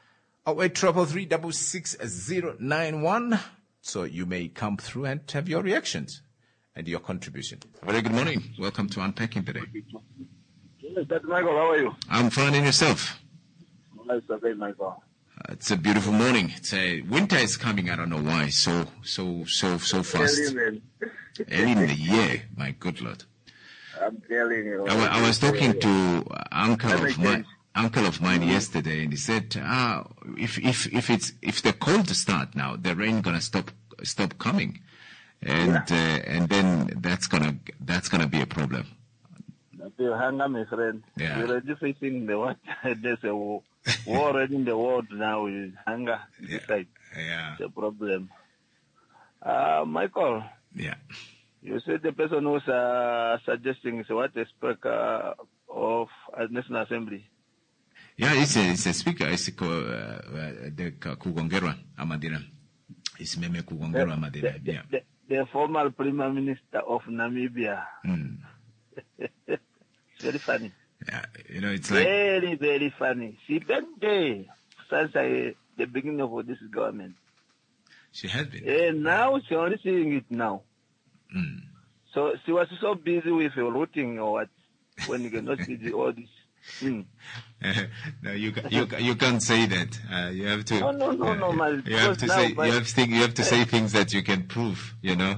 0833-66091. So you may come through and have your reactions and your contribution. Very good morning. Welcome to Unpacking today. Yes, Dr. Michael, how are you? I'm fine, and yourself? Nice to be, Michael. It's a beautiful morning. Winter is coming. I don't know why. So fast. Early in the year. My good Lord. I'm telling you. I was talking to uncle of mine yesterday, and he said, if the cold start now, the rain gonna stop coming, and then that's gonna be a problem. Hang on, my friend. Yeah. We're already facing the what? There's a war already in the world now with hunger. Yeah. It's a problem. Michael. Yeah. You said the person who's suggesting is what the speaker of National Assembly. Yeah, it's a speaker. It's the Kugongerwa Amadina. It's Meme Kugongerwa Amadina. Yeah. The former Prime Minister of Namibia. It's very funny. Yeah, it's like very, very funny. She been there since the beginning of this government. She has been. And now she's only seeing it now. So she was so busy with routing or what? when you cannot see all this. No, you can't say that. You have to. No, man. You have to say. You have to say things that you can prove. You know.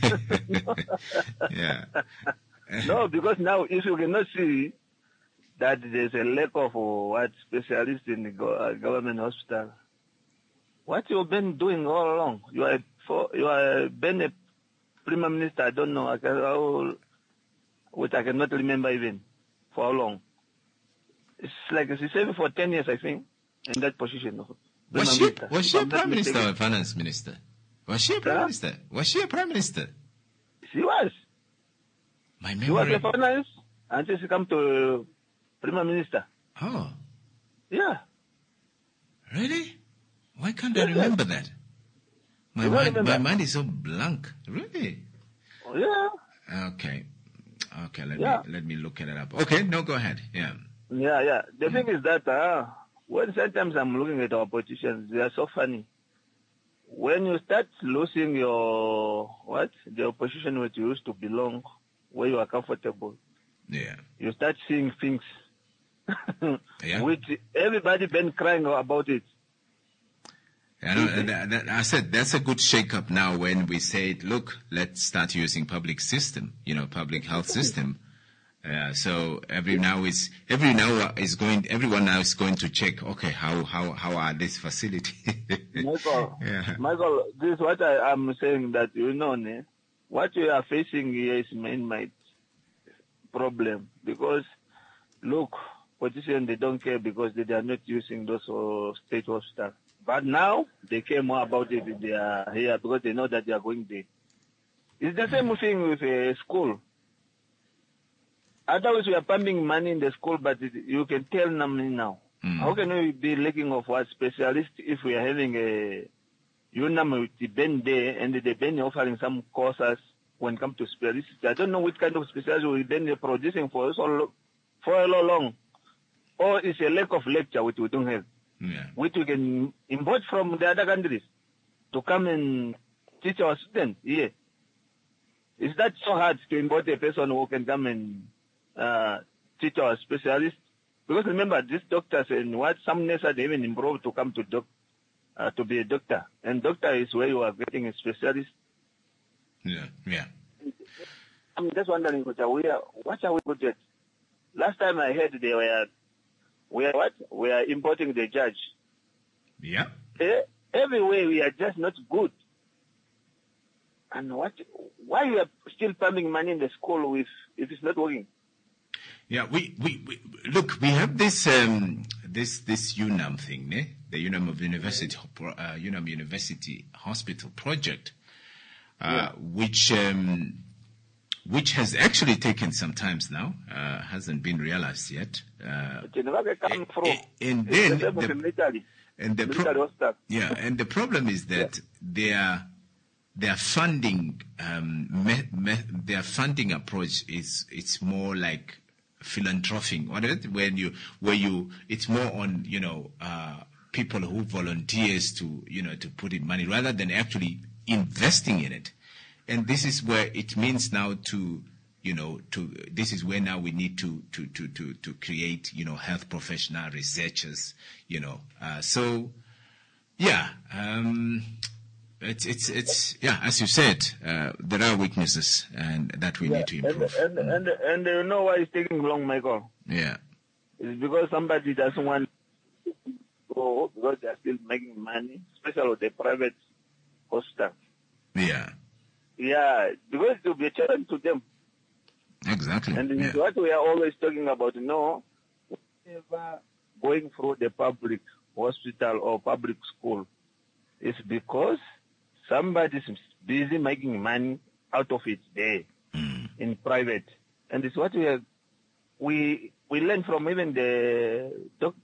Yeah. No, because now if you cannot see that there's a lack of specialists in the government hospital, what you've been doing all along? You are been a prime minister. I don't know. Which I cannot remember even for how long. It's like she served for 10 years, I think, in that position. Was she a prime minister or a finance minister? Was she a prime minister? Was she a prime minister? She was. My memory. She was a finance until she came to prime minister. Oh. Yeah. Really? Why can't I remember that? My mind is so blank. Really? Oh, yeah. Okay. Let me look it up. Okay, no, go ahead. Yeah. Yeah. The thing is that when sometimes I'm looking at our politicians, they are so funny. When you start losing the opposition where you used to belong, where you are comfortable, you start seeing things which everybody been crying about it. I said that's a good shake-up now when we say, look, let's start using public health system. So everyone now is going to check. Okay, how are these facilities? Michael, this is what I'm saying, that what you are facing here is my problem, because look, politicians, they don't care because they are not using those state hospitals. But now they care more about it if they are here because they know that they are going there. It's the same thing with a school. Otherwise, we are pumping money in the school, but you can tell them now. How can we be looking of what specialists if we are having a UNAM with the Ben there and the Ben offering some courses when it comes to specialists? I don't know which kind of specialists we then producing for us for a long. Or it's a lack of lecture which we don't have. Which we can import from the other countries to come and teach our students here. Is that so hard to import a person who can come and teach our specialists? Because remember, these doctors and some nurses even improve to come to be a doctor. And doctor is where you are getting a specialist. Yeah. I'm just wondering, what are we good at? Last time I heard we are importing the judge. Yeah. Everywhere we are just not good. And why we are still pumping money in the school if it's not working? Yeah, we look, we have this UNAM thing, the UNAM University Hospital project, which has actually taken some time now, hasn't been realized yet. And then the problem is that their funding approach it's more like philanthropic, it's more on people who volunteers to put in money rather than actually investing in it. And this is where it means now this is where now we need to create, health professional researchers, it's as you said, there are weaknesses and that we need to improve. And you know why it's taking long, Michael? Yeah. It's because somebody doesn't want to go because they're still making money, especially with the private hospital. Yeah. Yeah, because it will be a challenge to them. Exactly. And this is what we are always talking about. Whenever going through the public hospital or public school, it's because somebody is busy making money out of it there in private. And it's what we learn from even the doctor.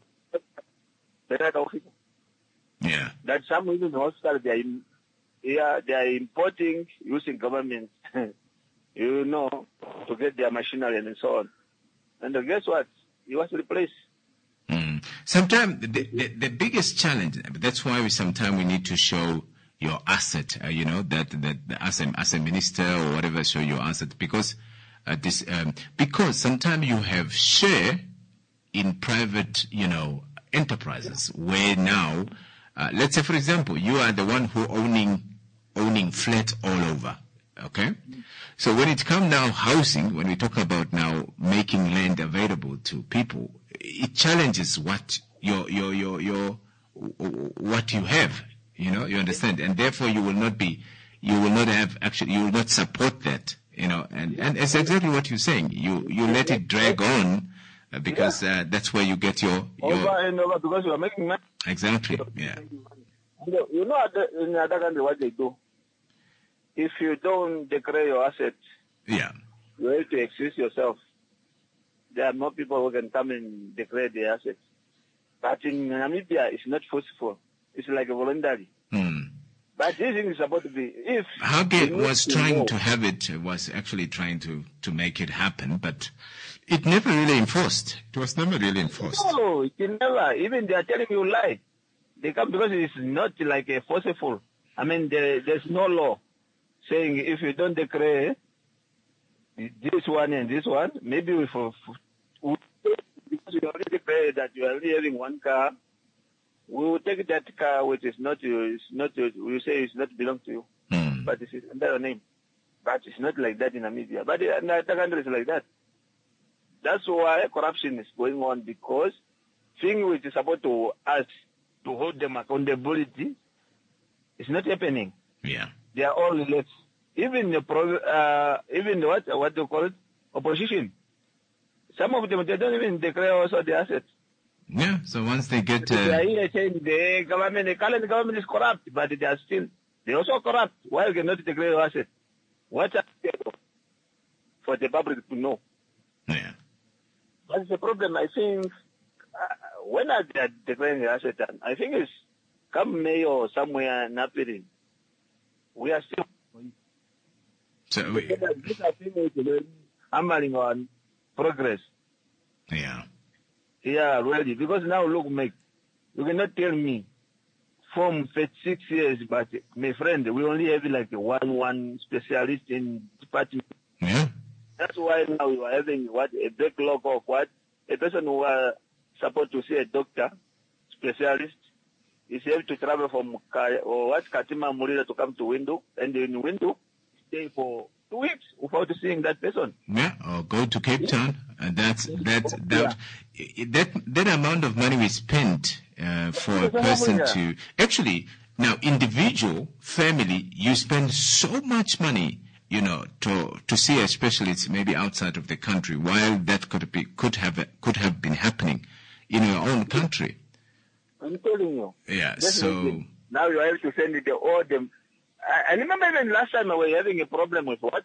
Yeah. That some even hospitals they are importing using government, to get their machinery and so on. And guess what? It was replaced. Sometimes the biggest challenge, that's why sometimes we need to show your asset, that as a minister or whatever, show your asset. Because because sometimes you have share in private, enterprises where now, let's say for example, you are the one who owning flat all over. Okay? So when it comes now housing, when we talk about now making land available to people, it challenges what what you have, you understand? And therefore you will not support that, and it's exactly what you're saying. You let it drag on, because that's where you get your over and over, because you are making money. Exactly, yeah. In other countries what they do, if you don't declare your assets, you have to excuse yourself. There are more people who can come and declare their assets. But in Namibia, it's not forceful. It's like a voluntary. But this thing is supposed to be, if Hage was trying to have it, was actually trying to make it happen, but it never really enforced. It was never really enforced. No, it never. Even they are telling you lie. They come because it's not like a forceful. I mean, there's no law saying if you don't declare this one and this one, maybe because you already declared that you are only having one car, we will take that car which is not yours, we say it's not belong to you, but it's under your name. But it's not like that in Namibia. But in other countries like that. That's why corruption is going on, because thing which is supposed to us to hold them accountability is not happening. Yeah. They are all left. Even what they call it, opposition. Some of them, they don't even declare also the assets. Yeah, so once they get... They are here saying the current government is corrupt, but they also corrupt. Why you cannot declare your assets? What's for the public to know? Yeah. That's the problem. I think when they are declaring the assets, I think it's come May or somewhere in April. We are still... So these are things hammering on progress. Yeah. Yeah, really. Because now, look, Mike, you cannot tell me from 36 years, but my friend, we only have like one specialist in department. Yeah. That's why now we are having a backlog of a person who are supposed to see a doctor, specialist, is able to travel from Katima Murida to come to Window, and in Window, stay for 2 weeks without seeing that person. Yeah, or go to Cape Town, and that amount of money we spent for a person to actually now individual family, you spend so much money, to see a specialist maybe outside of the country, while that could have been happening in your own country. I'm telling you. Yeah. Definitely. So now you have to send it to all them. I remember even last time we were having a problem with what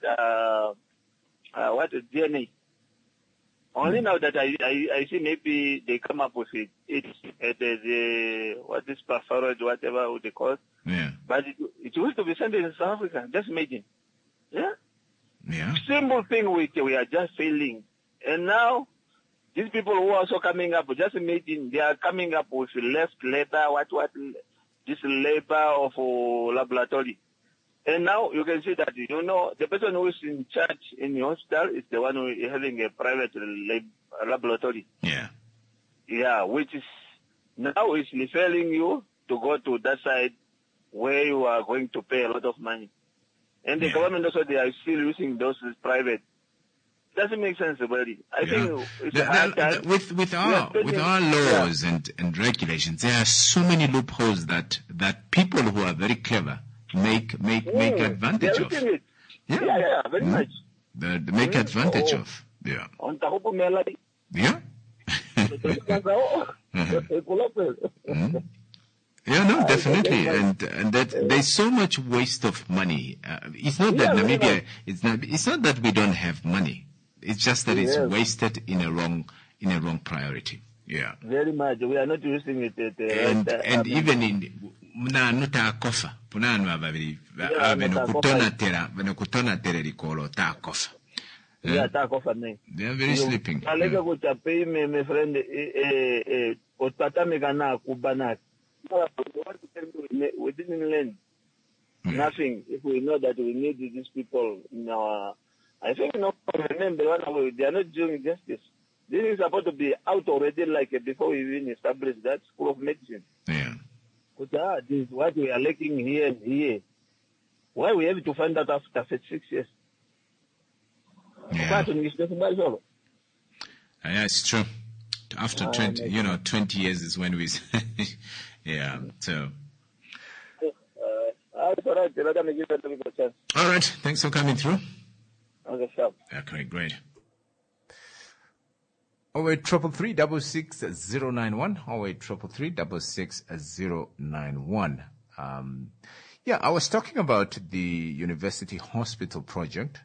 DNA. Only now that I see maybe they come up with it. It's what is perforage, whatever they call it. Yeah. But it used to be sent in South Africa. Just imagine. Yeah. Yeah. Simple thing we are just failing, and now these people who are also coming up, just imagine they are coming up with left labor, this labor of laboratory. And now you can see that, the person who is in charge in the hospital is the one who is having a private laboratory. Yeah. Yeah, which is now is referring you to go to that side where you are going to pay a lot of money. And the government also, they are still using those private. Doesn't make sense, really. I think it's with our laws and regulations, there are so many loopholes that people who are very clever make advantage of. Yeah, very much. They make advantage of. Yeah. Yeah. Yeah, no, definitely, and that there's so much waste of money. It's not that Namibia. It's not that we don't have money. It's just that it's wasted in a wrong priority. Yeah. Very much. We are not using it. And even in nuta kofa punanu ababiri kutona tera rikolo ta kofa. Yeah, ta kofa ne. They are very sleeping. Alega kuchape me friend otata megana kubana. We didn't learn nothing if we know that we need these people in our I think remember they are not doing justice. This is supposed to be out already, like before we even established that school of medicine. Yeah. But this is what we are lacking here and here. Why we have to find out after 6 years? Yeah. Yeah, it's true. After 20 years is when we, yeah. So. All right. Thanks for coming through. Okay, sure. Okay, great. 0833-66091. 0833-66091. Yeah, I was talking about the university hospital project.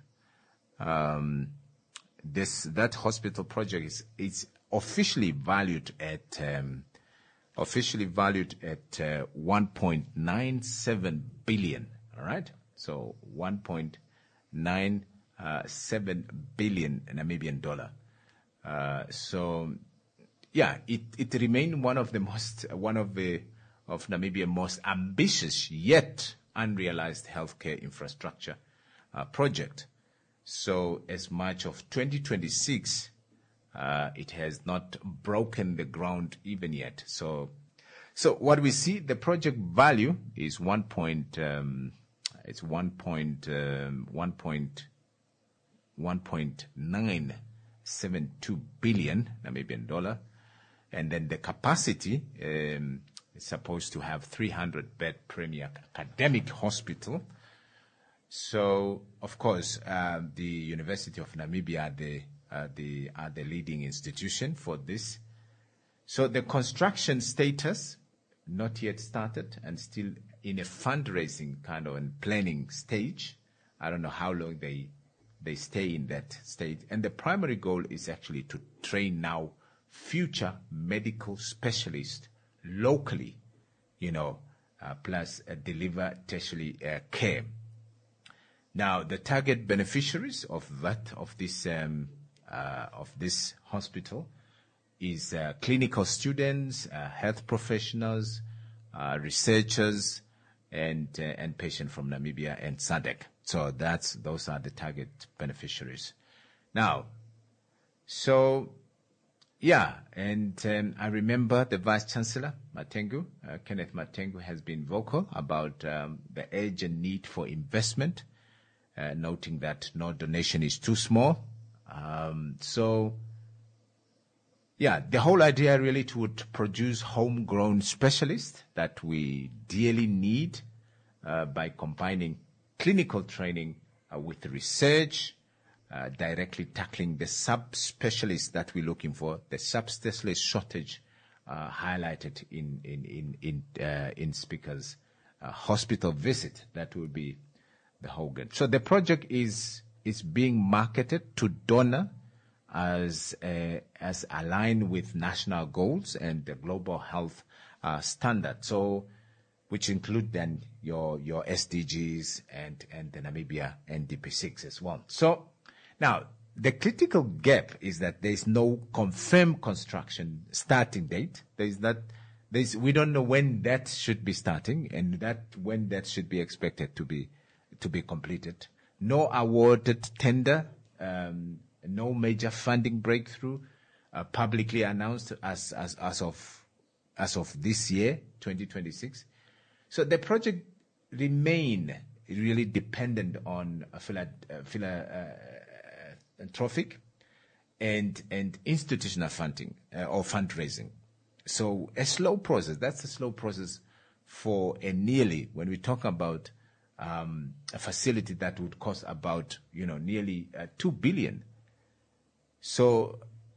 That hospital project is officially valued at 1.97 billion. All right, so 1.97 billion Namibian dollar. So yeah, it remained one of Namibia's most ambitious yet unrealized healthcare infrastructure project. So as much of 2026, it has not broken the ground even yet. So what we see, the project value is 1.972 billion Namibian dollar, and then the capacity is supposed to have 300-bed premier academic hospital. So, of course, the University of Namibia are the leading institution for this. So the construction status not yet started and still in a fundraising kind of and planning stage. I don't know how long they stay in that state. And the primary goal is actually to train now future medical specialists locally, plus deliver tertiary care. Now, the target beneficiaries of this hospital is clinical students, health professionals, researchers, and patients from Namibia and SADC. So those are the target beneficiaries. Now, and I remember the Vice Chancellor, Matengu, Kenneth Matengu, has been vocal about the urgent need for investment, noting that no donation is too small. The whole idea really to produce homegrown specialists that we dearly need by combining clinical training with research, directly tackling the subspecialists that we're looking for, the subspecialist shortage highlighted in Speaker's hospital visit. That will be the Hogan. So the project is being marketed to donor as aligned with national goals and the global health standard. So, which include then your SDGs and the Namibia NDP6 as well. So now the critical gap is that there is no confirmed construction starting date. We don't know when that should be starting and when that should be expected to be completed. No awarded tender, no major funding breakthrough publicly announced as of this year, 2026. So the project remain really dependent on philanthropic and institutional funding or fundraising. So a slow process. That's a slow process for when we talk about a facility that would cost about nearly 2 billion. So,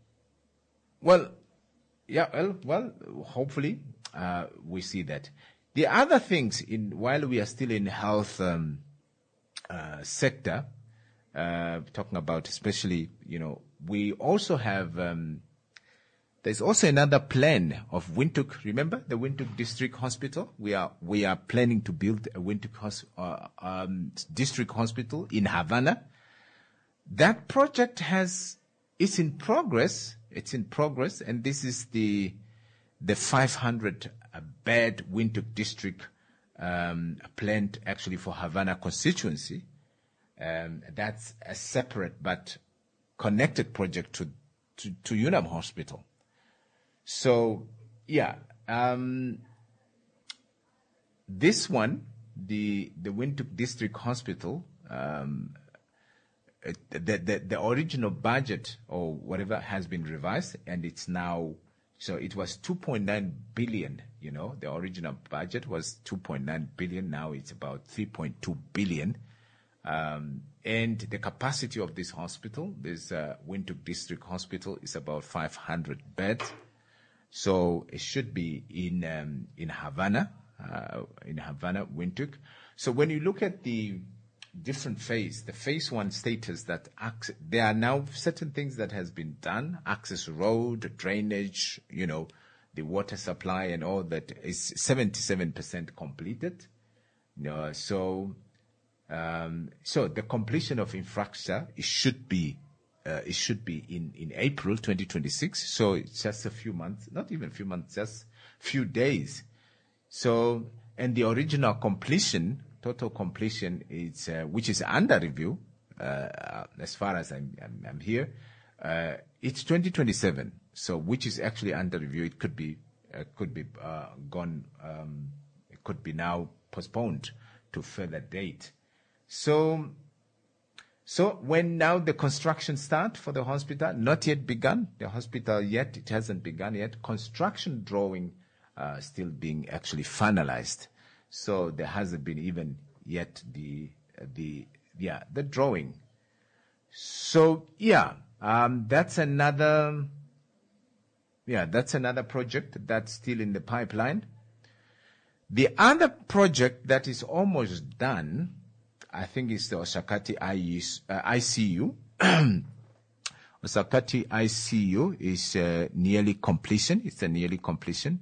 hopefully we see that. The other things while we are still in health sector, talking about especially we also have there's also another plan of Windhoek. Remember the Windhoek District Hospital? We are planning to build a Windhoek District Hospital in Havana. That project it's in progress. It's in progress, and this is the 500-bed Windhoek District planned actually for Havana constituency. That's a separate but connected project to UNAM Hospital. So, yeah, this one, the Windhoek District Hospital, the original budget or whatever has been revised, and it's now, so it was 2.9 billion, the original budget was 2.9 billion, now it's about 3.2 billion. And the capacity of this hospital, this Windhoek District Hospital, is about 500 beds. So it should be in Havana, Windhoek. So when you look at the different phase, the phase one status that there are now certain things that has been done, access road, drainage, the water supply and all that is 77% completed. So the completion of infrastructure, it should be in April 2026. So it's just a few months, not even a few months, just few days. So, and the original completion, total completion is, which is under review, as far as I'm here, it's 2027. So, which is actually under review. It could be gone, it could be now postponed to further date. So when now the construction start for the hospital, not yet begun, the hospital yet, it hasn't begun yet. Construction drawing still being actually finalized. So there hasn't been even yet the drawing. So that's another project that's still in the pipeline. The other project that is almost done, I think, is the Oshakati ICU. Oshakati ICU is nearly completion. It's a nearly completion.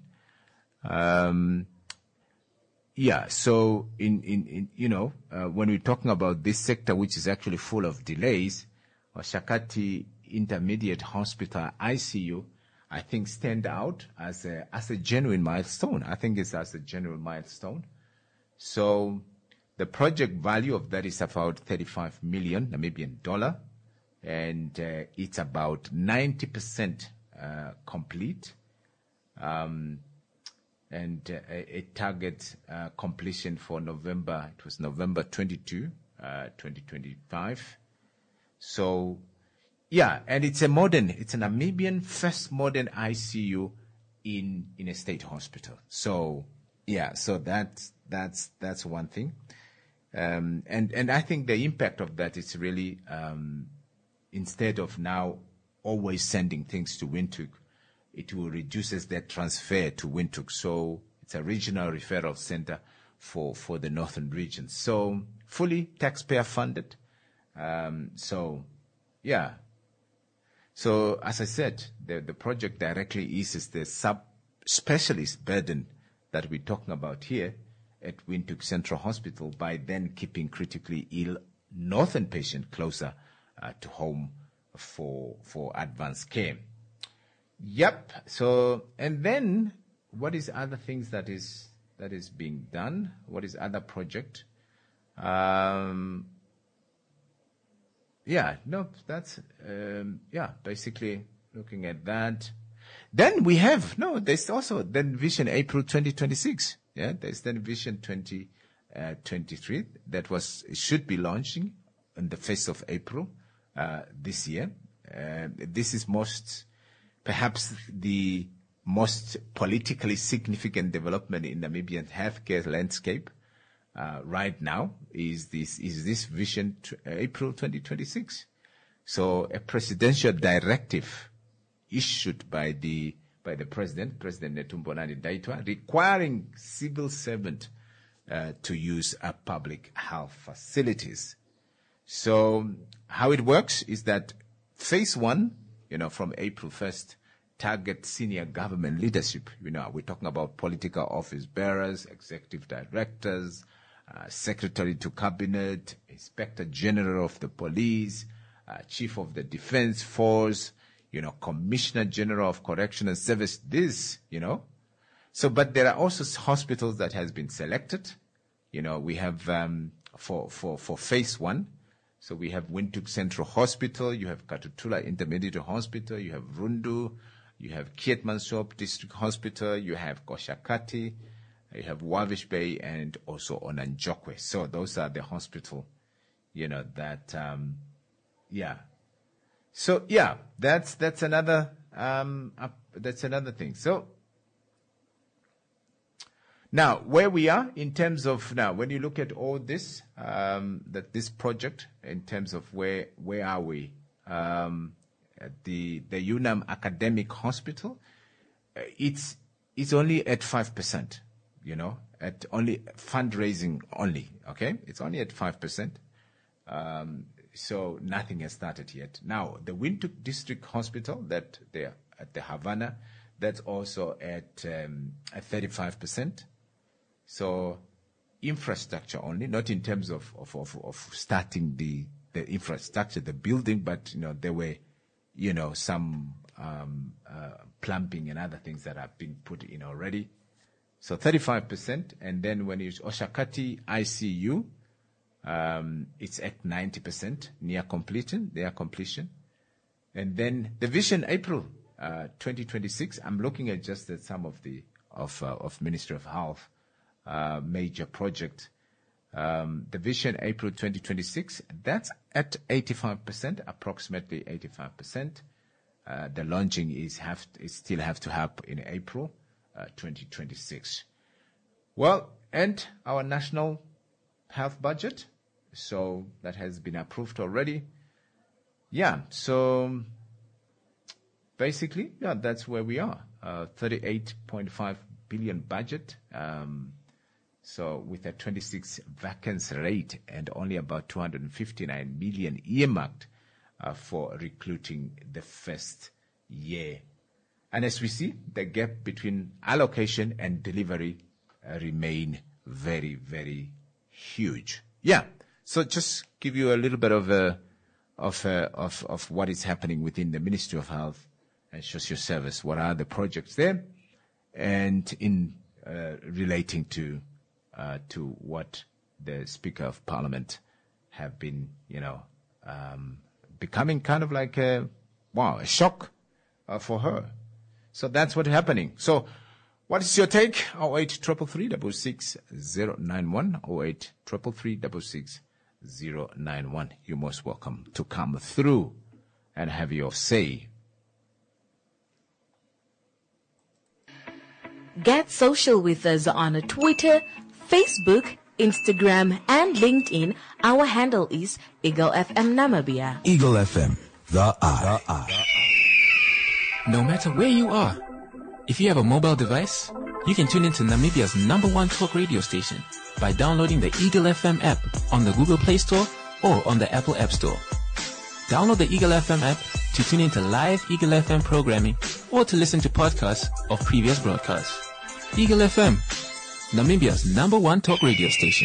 So in when we're talking about this sector, which is actually full of delays, Oshakati Intermediate Hospital ICU, I think, stand out as a genuine milestone. I think it's as a genuine milestone. So the project value of that is about 35 million Namibian dollar, and it's about 90% complete. And it targets completion for November. It was November 22, 2025. So, and it's a Namibian first modern ICU in a state hospital. So, so that's one thing. And I think the impact of that is really, instead of now always sending things to Windhoek, it will reduces that transfer to Windhoek. So it's a regional referral center for the northern region. So fully taxpayer funded. So as I said, the project directly eases the sub-specialist burden that we're talking about here at Windhoek Central Hospital by then keeping critically ill northern patient closer to home for advanced care. Yep. So, and then what is other things that is being done? What is other project? That's basically looking at that. Then we have there's also then Vision April 2026. Yeah, there's then Vision 2023 it should be launching on the 1st of April this year. This is perhaps the most politically significant development in Namibian healthcare landscape right now is this Vision April 2026. So a presidential directive issued by the President Netumbo Nandi-Ndaitwah, requiring civil servant to use public health facilities. So how it works is that phase one, from April 1st, target senior government leadership. We're talking about political office bearers, executive directors, secretary to cabinet, inspector general of the police, chief of the defense force, commissioner general of correctional service. So, but there are also hospitals that has been selected. We have for phase one, So we have Windhoek Central Hospital, you have Katutula Intermediate Hospital, you have Rundu, you have Keetmanshoop District Hospital, you have Koshakati, you have Wavish Bay, and also Onanjokwe. So those are the hospital, that, So yeah, that's another thing. So now where we are in terms of now, when you look at all this, this project in terms of where are we? The UNAM Academic Hospital, it's only at 5%, at only fundraising only. Okay, it's only at 5%. So nothing has started yet. Now, the Windhoek District Hospital that they're at the Havana, that's also at 35%. So infrastructure only, not in terms of starting the infrastructure, the building, but there were some plumbing and other things that have been put in already. So 35%, and then when it's Oshakati ICU, it's at 90% near completion. And then the Vision April 2026. I'm looking at just at some of the of Ministry of Health major project. The Vision April 2026. That's at 85%, approximately 85%. The launching still have to happen in April 2026. Well, and our national health budget. So that has been approved already. Yeah, so basically, that's where we are. 38.5 billion budget. So with a 26 vacancy rate and only about 259 million earmarked for recruiting the first year. And as we see, the gap between allocation and delivery remain very, very huge. Yeah. So just give you a little bit of what is happening within the Ministry of Health and Social Service. What are the projects there, and in relating to what the Speaker of Parliament have been, becoming kind of like a shock for her. So that's what's happening. So what is your take? 08 333 66091, 08 333 66091. You're most welcome to come through and have your say. Get social with us on Twitter, Facebook, Instagram, and LinkedIn. Our handle is Eagle FM Namibia. Eagle FM, the eye. No matter where you are, if you have a mobile device, you can tune into Namibia's #1 talk radio station by downloading the Eagle FM app on the Google Play Store or on the Apple App Store. Download the Eagle FM app to tune into live Eagle FM programming or to listen to podcasts of previous broadcasts. Eagle FM, Namibia's #1 talk radio station.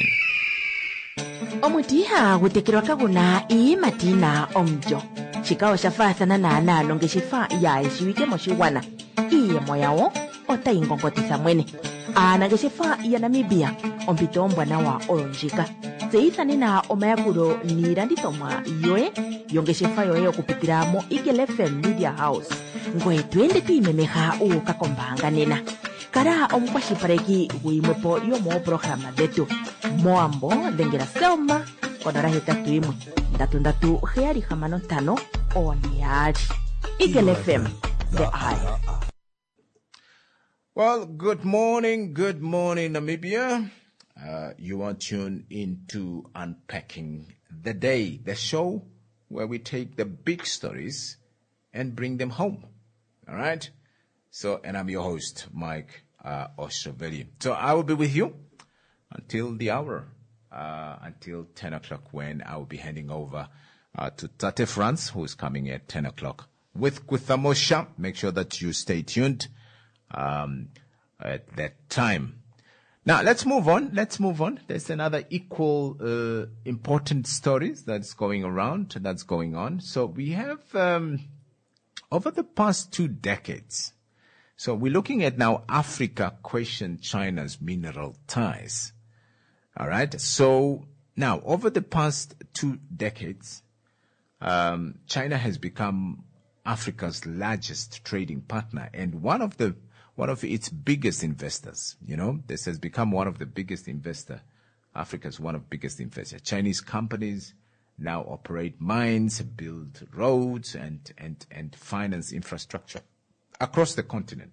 Omutiha gutekirwa kaguna matina omjo. Chikao shafathana na nalo ngeshifa ya ishiwike moshiwana. Iye moyawo ota ingongotisa mwene. Ana ngeshifa ya Namibia ompito mbwana wa olonjika. Zeithani na omayakuro niranditoma yoe yongeshifa yoe okupitira mo Eagle FM Media House. Ngoe twende tuimemeha ukakombanga nena. Kara omukwashipareki guimwepo yomo programa detu. Moambo dengera selma konara hetatu imwe. Ndatu heari hamano tano oniari. Eagle FM, the eye. Well, good morning, Namibia. You are tuned into Unpacking the Day, the show where we take the big stories and bring them home. All right? So, and I'm your host, Mike Oshoveli. So I will be with you until the hour, until 10 o'clock, when I will be handing over to Tate France, who is coming at 10 o'clock with Kuthamosha. Make sure that you stay tuned at that time. Now, let's move on. There's another equal important stories that's going on. So we have, over the past 2 decades, so we're looking at now Africa question China's mineral ties. All right. So Now, over the past 2 decades, China has become Africa's largest trading partner and one of its biggest investors. This has become one of the biggest investor. Africa's one of the biggest investors. Chinese companies now operate mines, build roads, and finance infrastructure across the continent.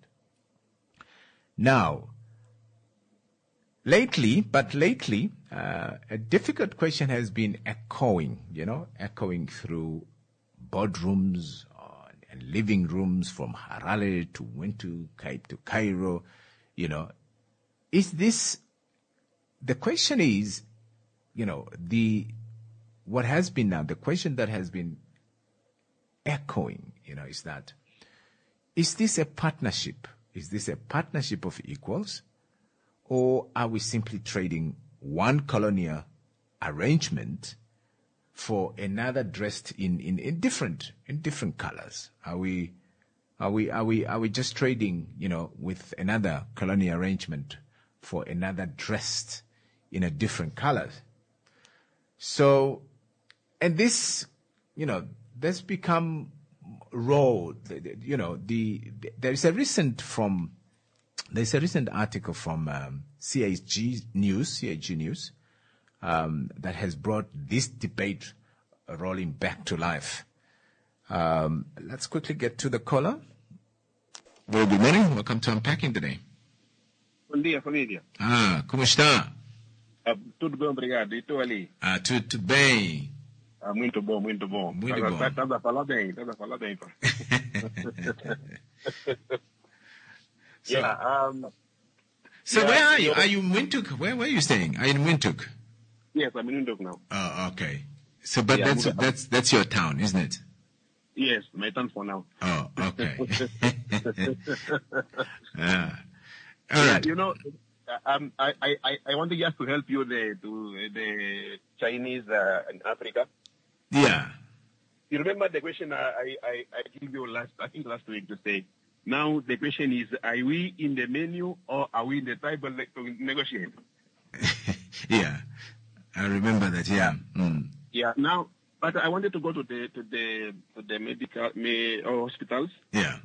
Now, lately, a difficult question has been echoing through boardrooms and living rooms from Harare to Windhoek, Cape to Cairo. Is this, the question is, what has been now, the question that has been echoing, is that, is this a partnership? Is this a partnership of equals? Or are we simply trading one colonial arrangement for another dressed in different colors? Are we just trading, with another colonial arrangement for another dressed in a different colors? So, and this, that's become raw. There's a recent article from CHG News that has brought this debate rolling back to life. Let's quickly get to the caller. Well, good morning. Welcome to Unpacking today. Bom dia, família. Como está? Tudo bem, obrigado. E tu ali? Tudo bem. Muito bom, muito bom. Muito bom. Estás a falar bem, pá. So where are you? Are you in Windhoek? Where are you staying? Are you in Windhoek? Yes, I'm in Windhoek now. Oh, okay. So, but that's your town, isn't it? Yes, my town for now. Oh, okay. All right. I wanted just to help you the Chinese in Africa. Yeah. You remember the question I gave you last week to say, now the question is, are we in the menu or are we in the table to negotiate? Yeah. I remember that, yeah. Mm. Yeah, now, but I wanted to go to the medical hospitals. Yeah.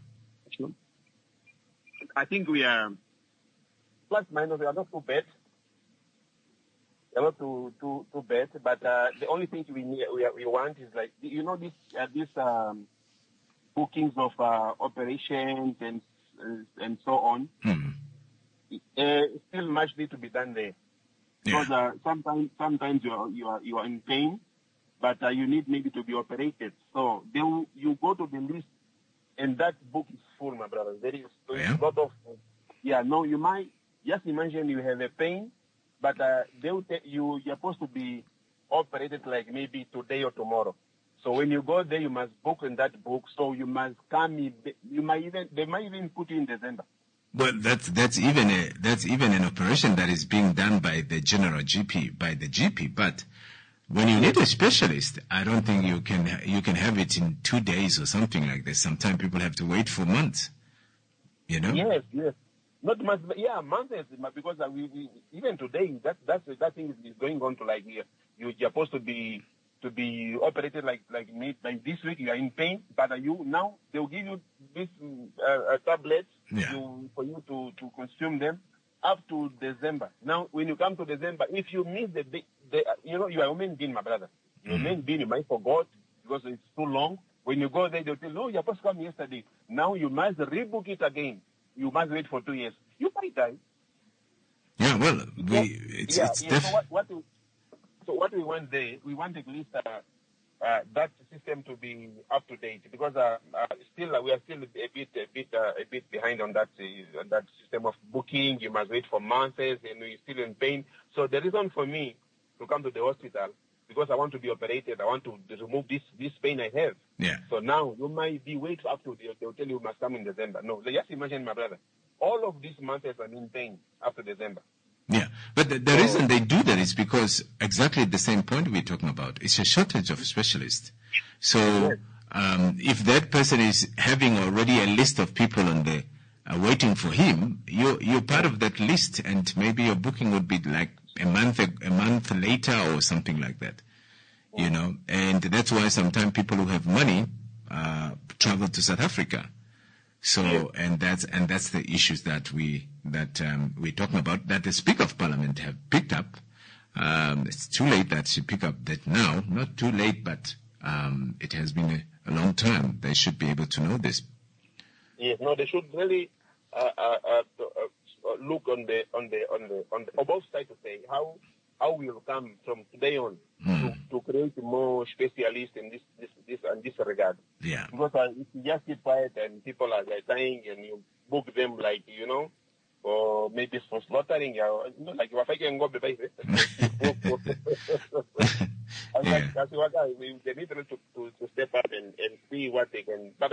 I think we are plus minus. We are not too bad. We are not too bad. But the only thing we want is like this bookings of operations and so on. Still much need to be done there. Yeah. Because sometimes you are in pain, but you need maybe to be operated. So you go to the list, and that book is full, my brother. There is a lot of you might just imagine you have a pain, but they will tell you're supposed to be operated like maybe today or tomorrow. So when you go there, you must book in that book. So you must come. They might even put you in December. Well, that's even an operation that is being done by the general GP, by the GP. But when you need a specialist, I don't think you can have it in 2 days or something like this. Sometimes people have to wait for months. Yes. Not months, but months. Because we even today, that thing is going on to like you're supposed to be operated like this week. You are in pain, but now they'll give you this tablets for you to consume them up to December. Now, when you come to December, if you miss you are a human being, my brother. You're a human being. You might forget because it's too long. When you go there, they'll tell you, no, you're supposed to come yesterday. Now you must rebook it again. You must wait for 2 years. You might die. Yeah, well, So what we want there, we want at least that system to be up to date because we are still a bit behind on that system of booking. You must wait for months and we're still in pain. So the reason for me to come to the hospital because I want to be operated. I want to remove this pain I have. Yeah. So now you might be wait up to they'll tell you must come in December. No, just imagine, my brother. All of these months I'm in pain after December. Yeah, but the reason they do that is because exactly the same point we're talking about. It's a shortage of specialists. So if that person is having already a list of people on the waiting for him, you're part of that list, and maybe your booking would be like a month later or something like that. You know, and that's why sometimes people who have money travel to South Africa. So, and that's the issues that we're talking about, that the Speaker of Parliament have picked up. It's too late that she picked up that now. Not too late, but it has been a long time. They should be able to know this. Yes, no, they should really look on the above side to say how we will come from today on to create more specialists in this regard. Yeah. Because if you just keep quiet and people are dying and you book them like, you know, or maybe it's for slaughtering, you know, like if I can go by it. They need to step up and see what they can. But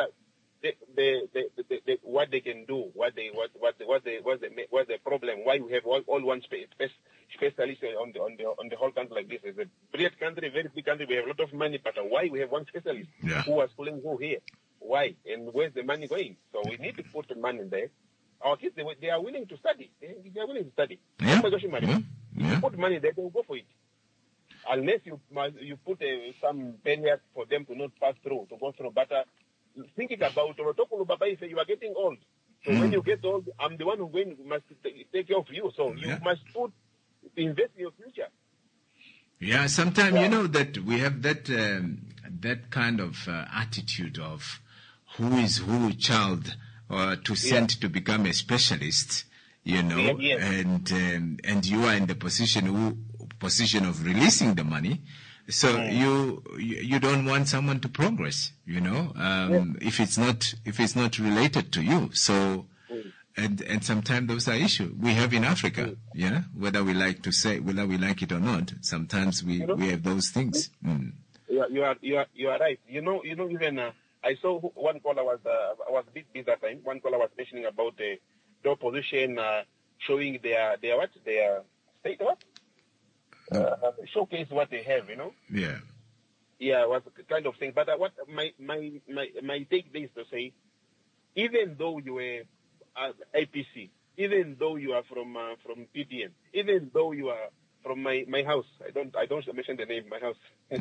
what they can do, what's the problem? Why we have all one specialist on the whole country like this? It's a brilliant country, very big country. We have a lot of money, but why we have one specialist who was pulling who here? Why and where's the money going? So we need to put the money there. Our kids, they are willing to study. They are willing to study. Yeah. If you put money there, they will go for it. Unless you put some barriers for them to not pass through, to go through. But thinking about you are getting old. So when you get old, I'm the one who must take care of you. So you must invest in your future. Yeah, sometimes you know that we have that kind of attitude of who is who child to send to become a specialist, you know, and you are in the position of releasing the money. So you don't want someone to progress, you know, if it's not related to you. So, and sometimes those are issues we have in Africa, whether we like it or not. Sometimes we have those things. You are right. You know, even I saw one caller was a bit busy that time. One caller was mentioning about the opposition showing their state what. Showcase what they have, you know. Was the kind of thing. But what my take is to say, even though you were APC, even though you are from PDM, even though you are from my house, I don't mention the name, my house.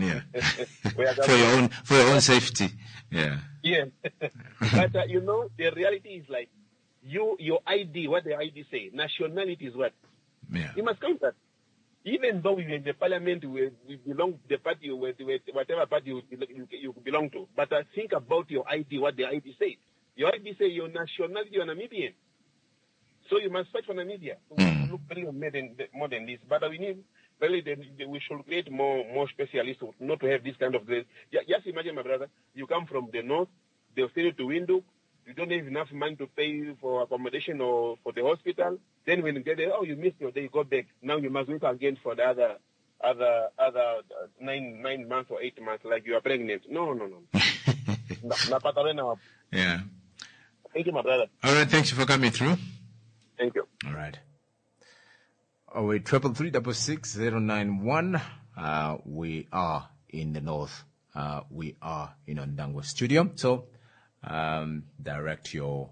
for your own safety. Yeah. But you know, the reality is like your ID, what the ID say, nationality is what. You must count that. Even though we in the parliament, we belong to the party, whatever party you belong to. But think about your ID, what the ID says. Your ID says your nationality, you're Namibian. So you must fight for Namibia. So we look very more than this. But we need, really, we should create more specialists, not to have this kind of grade. Just imagine, my brother, you come from the north, they'll send you to Windhoek. You don't have enough money to pay for accommodation or for the hospital. Then when you get there, you missed your day, you go back. Now you must wait again for the other 9 months or 8 months, like you are pregnant. No. Yeah. Thank you, my brother. All right, thank you for coming through. Thank you. All right. 083366091. We are in the north. We are in Ondangwa studio. So direct your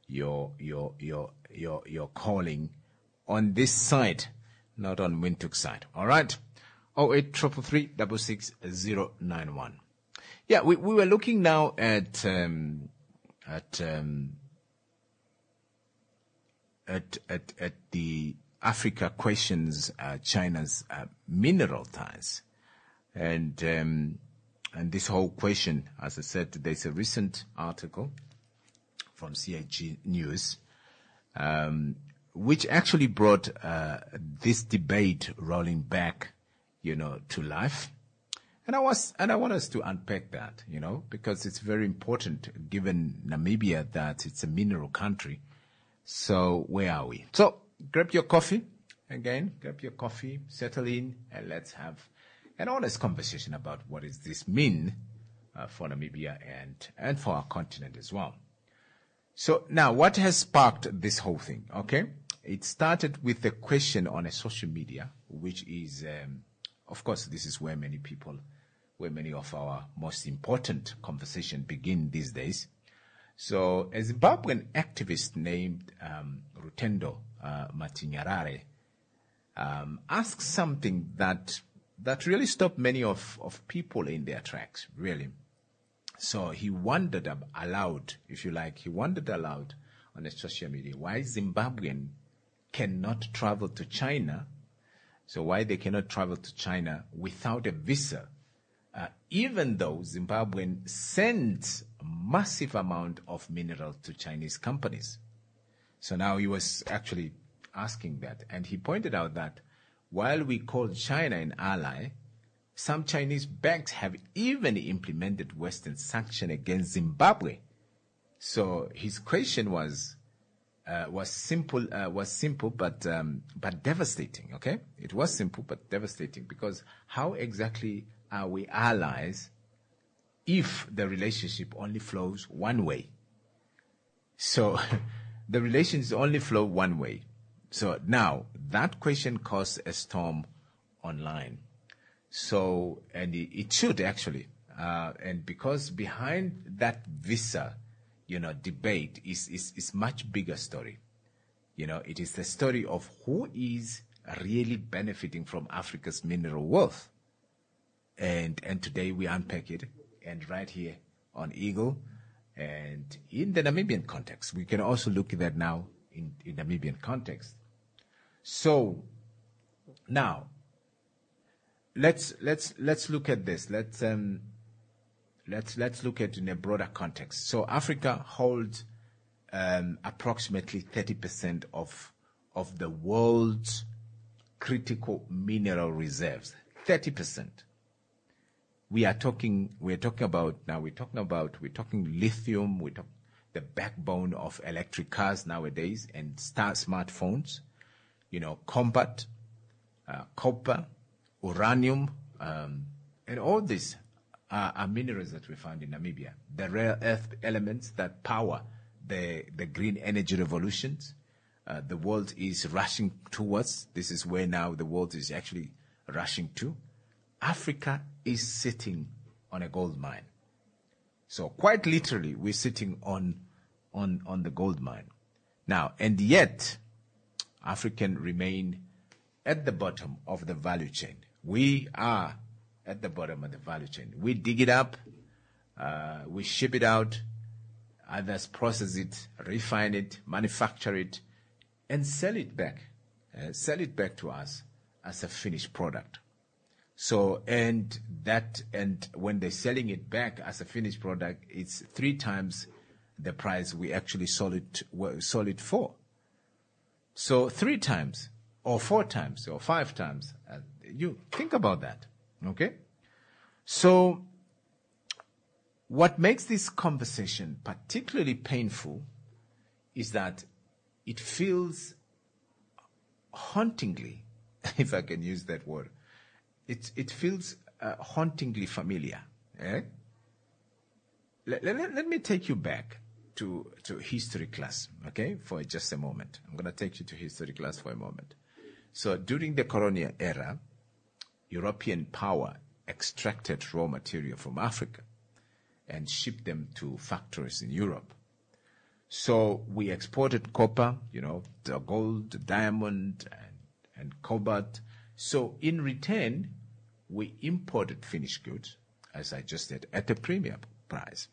calling on this side, not on Windhoek side. All right. 083366091. Yeah, we were looking now at the Africa questions China's mineral ties, and this whole question, as I said, there's a recent article from CIG News, which actually brought this debate rolling back, to life. And I want us to unpack that, because it's very important given Namibia that it's a mineral country. So where are we? So grab your coffee, settle in, and let's have an honest conversation about what does this mean for Namibia and for our continent as well. So now, what has sparked this whole thing? Okay, it started with a question on a social media, which is, of course, this is where many of our most important conversation begin these days. So a Zimbabwean activist named Rutendo Matinyarare asked something that really stopped many of people in their tracks, really. So he wondered aloud, if you like, on the social media, why Zimbabwean cannot travel to China. So why they cannot travel to China without a visa, even though Zimbabwean sends a massive amount of minerals to Chinese companies. So now he was actually asking that, and he pointed out that while we call China an ally, some Chinese banks have even implemented Western sanctions against Zimbabwe. So his question was simple but devastating. Okay, it was simple but devastating, because how exactly are we allies if the relationship only flows one way? So the relations only flow one way. So now that question caused a storm online. So, and it should actually, and because behind that visa, debate is much bigger story. It is the story of who is really benefiting from Africa's mineral wealth. And today we unpack it, and right here on Eagle, and in the Namibian context. We can also look at that now in Namibian context. So now let's look at this. Let's look at it in a broader context. So Africa holds approximately 30% of the world's critical mineral reserves. 30%. We're talking lithium, the backbone of electric cars nowadays and smartphones, cobalt, copper, uranium, and all these are minerals that we found in Namibia. The rare earth elements that power the green energy revolutions. The world is rushing towards. This is where now the world is actually rushing to. Africa is sitting on a gold mine. So quite literally, we're sitting on the gold mine. Now, and yet, African remain at the bottom of the value chain. We are at the bottom of the value chain. We dig it up, we ship it out, others process it, refine it, manufacture it, and sell it back to us as a finished product. So, and when they're selling it back as a finished product, it's 3 times the price we actually sold it for. So 3 times, or 4 times, or 5 times. You think about that, okay? So, what makes this conversation particularly painful is that it feels hauntingly, if I can use that word, it feels hauntingly familiar. Eh? Let me take you back to history class, okay, for just a moment. I'm going to take you to history class for a moment. So during the colonial era, European power extracted raw material from Africa and shipped them to factories in Europe. So we exported copper, the gold, diamond, and cobalt. So in return, we imported finished goods, as I just said, at a premium price.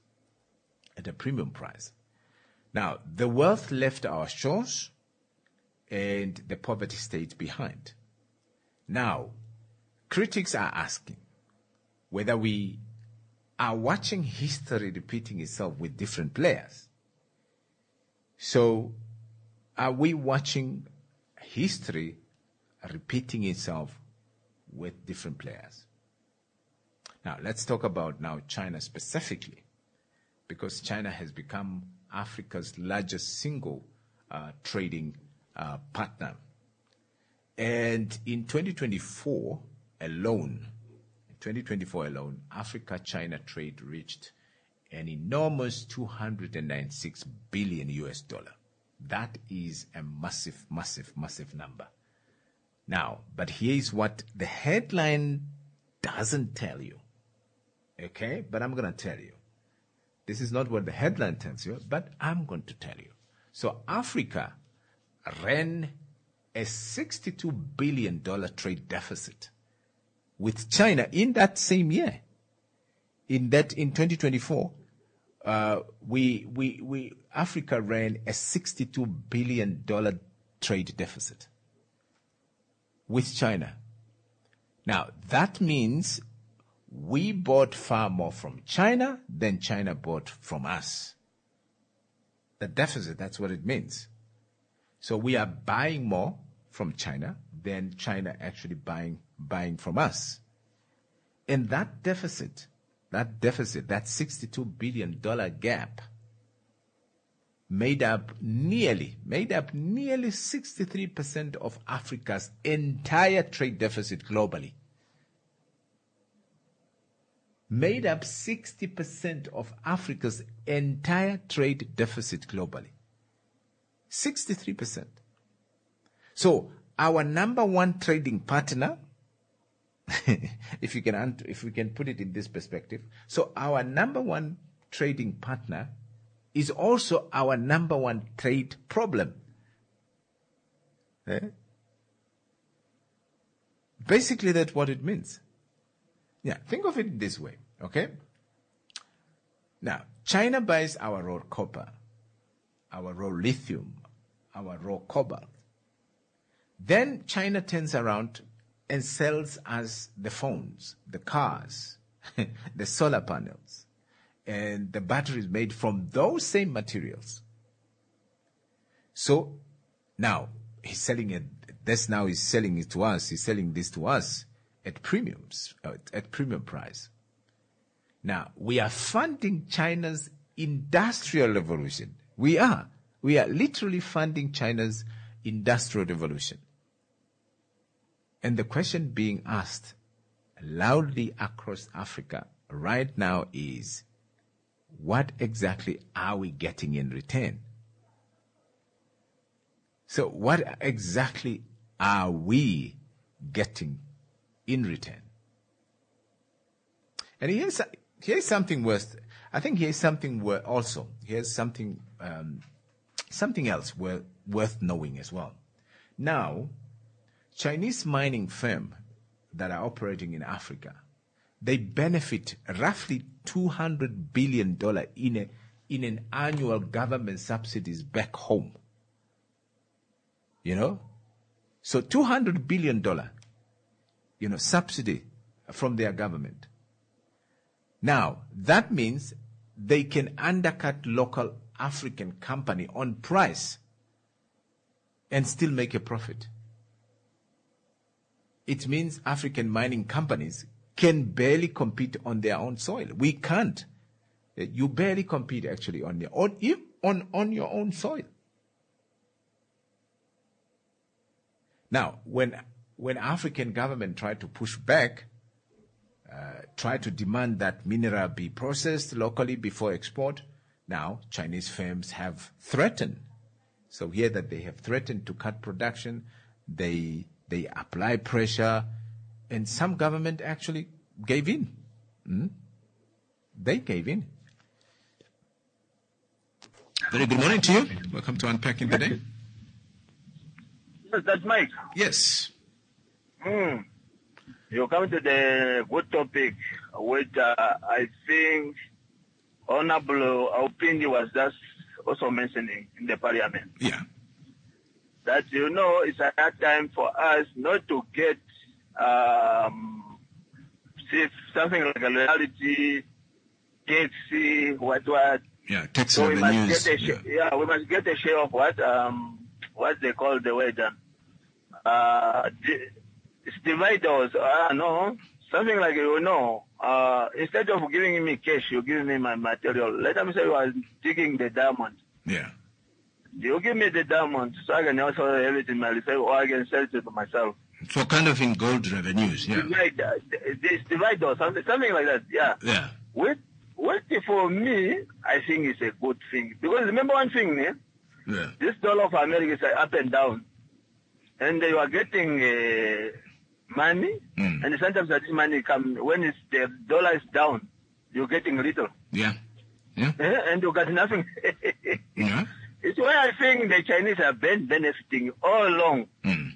Now, the wealth left our shores and the poverty stayed behind. Now, critics are asking whether we are watching history repeating itself with different players. So, are we watching history repeating itself with different players? Now, let's talk about now China specifically, because China has become Africa's largest single trading partner. And in 2024 alone, Africa-China trade reached an enormous $296 billion. That is a massive, massive, massive number. Now, but here's what the headline doesn't tell you. Okay? But I'm going to tell you. This is not what the headline tells you, but I'm going to tell you. So Africa ran a $62 billion trade deficit with China in that same year. In 2024, Africa ran a $62 billion trade deficit with China. Now, that means we bought far more from China than China bought from us. The deficit, that's what it means. So we are buying more from China than China actually buying from us. And that deficit, that $62 billion gap made up nearly 63% of Africa's entire trade deficit globally. Made up 60% of Africa's entire trade deficit globally. 63%. So our number one trading partner, if we can put it in this perspective, so our number one trading partner is also our number one trade problem. Basically, that's what it means. Yeah, think of it this way, okay? Now, China buys our raw copper, our raw lithium, our raw cobalt. Then China turns around and sells us the phones, the cars, the solar panels, and the batteries made from those same materials. So now he's selling it. He's selling it to us. He's selling this to us at premiums, at premium price. Now we are funding China's industrial revolution. We are literally funding China's industrial revolution. And the question being asked loudly across Africa right now is, what exactly are we getting in return? So what exactly are we getting in return? And here's something worth. I think here's something also. Here's something else worth knowing as well. Now, Chinese mining firms that are operating in Africa, they benefit roughly $200 billion in an annual government subsidies back home. You know? So $200 billion, subsidy from their government. Now, that means they can undercut local African company on price and still make a profit. It means African mining companies can barely compete on their own soil. We can't. You barely compete actually on your own soil. Now, when African government try to push back, try to demand that mineral be processed locally before export, now Chinese firms have threatened. So here that they have threatened to cut production, they apply pressure, and some government actually gave in. They gave in. Very good morning to you. Welcome to Unpacking Today. Yes, that's Mike. Yes. You come to the good topic, which I think Honorable Aupindi was just also mentioning in the parliament. Yeah. That, it's a hard time for us not to get something like a reality, taxi, what. Yeah, tax so revenues. We must get a share of what they call the wage. It's dividers. No, something like, instead of giving me cash, you give me my material. Let me say you are digging the diamond. Yeah. You give me the diamond so I can also have it in myself, or I can sell it to myself. So kind of in gold revenues, yeah. Divide or something like that, yeah. Yeah. What for me, I think it's a good thing. Because remember one thing, yeah. This dollar of America is up and down. And you are getting money, and sometimes that money comes, when the dollar is down, you're getting little. Yeah. Yeah. And you got nothing. Yeah. It's why I think the Chinese have been benefiting all along.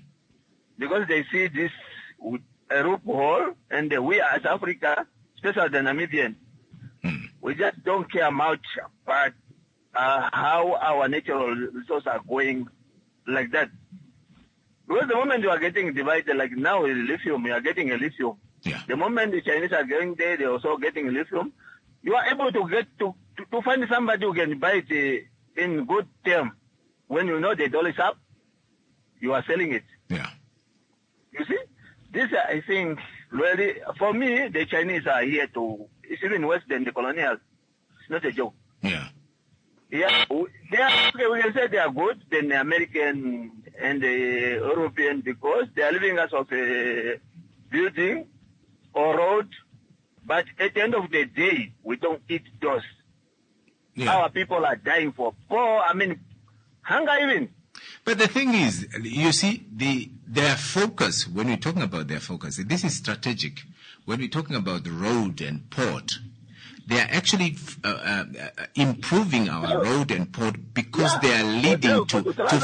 because they see this a loophole, and we as Africa, especially the Namibian, we just don't care much about how our natural resources are going like that. Because the moment you are getting divided, like now lithium, you are getting a lithium. Yeah. The moment the Chinese are going there, they're also getting lithium. You are able to get to find somebody who can buy it in good term. When you know the dollar is up, you are selling it. Yeah. You see? This, I think, really, for me, the Chinese are here it's even worse than the colonials. It's not a joke. Yeah. Yeah, we can say they are good than the American and the European because they are leaving us of a building or road, but at the end of the day, we don't eat those. Yeah. Our people are dying for hunger even. But the thing is, you see, their focus, when we're talking about their focus, this is strategic. When we're talking about the road and port, they are actually improving our road and port because they are leading to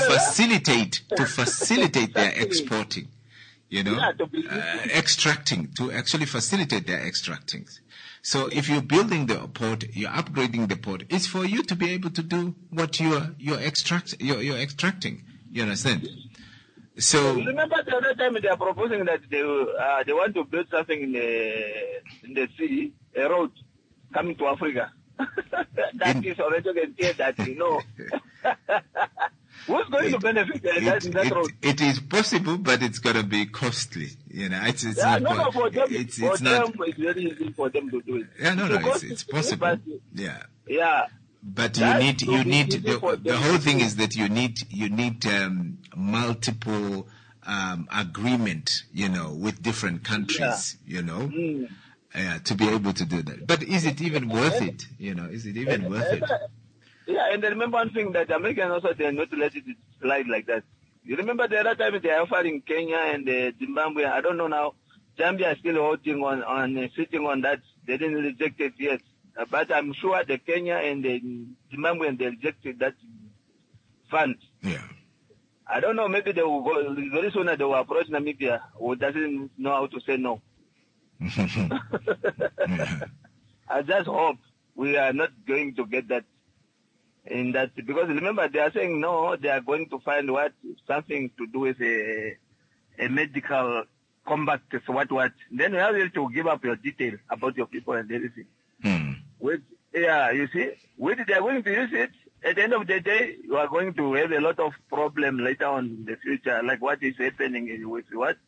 facilitate their exporting, extracting, to actually facilitate their extracting. So if you're building the port, you're upgrading the port, it's for you to be able to do what you're extracting. You understand? So remember the other time they are proposing that they want to build something in the sea, a road coming to Africa. That is already guaranteed that who's going to benefit that road? It is possible, but it's going to be costly. It's for them. It's very easy for them to do it. Yeah, it's possible. Yeah. Yeah. But you need the whole thing is that you need multiple agreement, with different countries, to be able to do that. But is it even worth it? Is it even worth it? Yeah, and remember one thing that Americans also, they are not to let it slide like that. You remember the other time they are offering Kenya and Zimbabwe, I don't know now, Zambia is still holding on sitting on that. They didn't reject it yet. But I'm sure the Kenya and the Zimbabwe, they rejected that fund. Yeah. I don't know, maybe they will go, very soon they will approach Namibia, who doesn't know how to say no. I just hope we are not going to get that in that, because remember they are saying no, they are going to find something to do with a medical combat, what. Then you have to give up your detail about your people and everything. You see, when they are going to use it, at the end of the day, you are going to have a lot of problems later on in the future, like what is happening with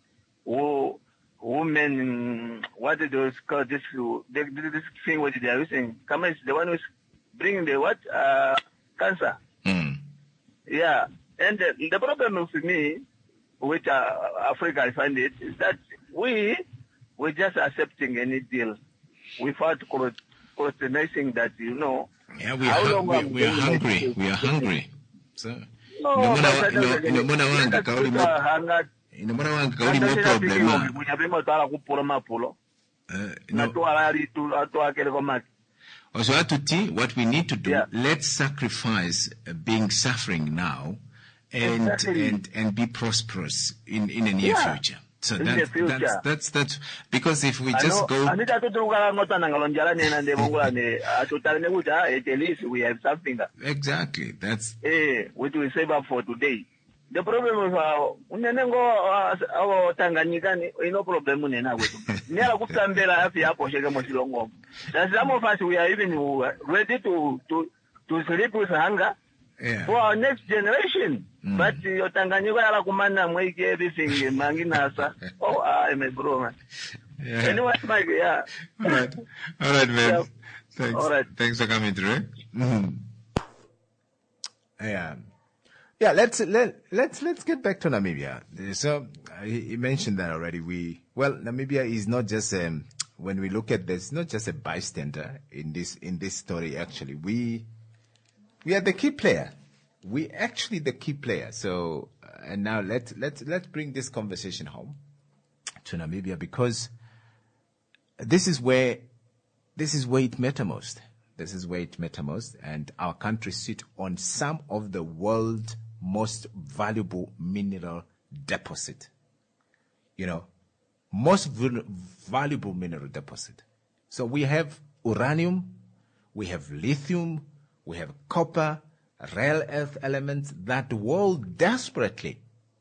women, what is those called, this thing what they are using. Kama is the one who's bringing the cancer. Yeah, and the problem with me, with Africa, I find it, is that we're just accepting any deal without coordinating that, Yeah, we are hungry. We are hungry. So, what we need to do, let's sacrifice being suffering now and be prosperous in the near future. So that's because if we just go, at least we have something. Exactly. That's which we save up for today. The problem is our Tanganyika, no problem. Some of us, we are even ready to sleep with hunger for our next generation. But your Tanganyika kumana mweke everything manginasa. Oh, I'm a bro, man. Yeah. Anyway, Mike, yeah. All right, man. Thanks. All right. Thanks for coming through. Yeah. Let's get back to Namibia. So he mentioned that already. Namibia is not just when we look at this, not just a bystander in this story. Actually, we are the key player. We actually the key player. So and now let's bring this conversation home to Namibia, because this is where it matters most. This is where it matters most, and our country sit on some of the world's most valuable mineral deposit. most valuable mineral deposit. So we have uranium, we have lithium, we have copper, rare earth elements that the world desperately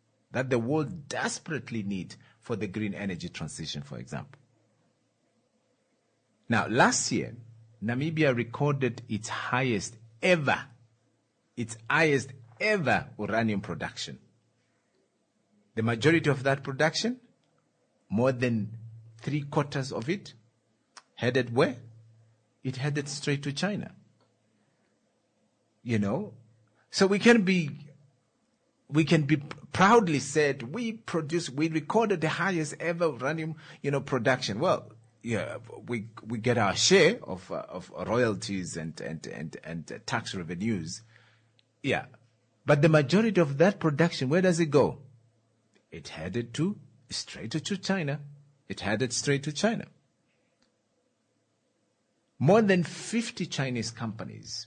need for the green energy transition, for example. Now, last year, Namibia recorded its highest ever uranium production. The majority of that production, more than 3/4 of it, headed where? It headed straight to China. So we can be proudly said we recorded the highest ever uranium, production. Well, yeah, we get our share of royalties and tax revenues. Yeah. But the majority of that production, where does it go? It headed straight to China. It headed straight to China. More than 50 Chinese companies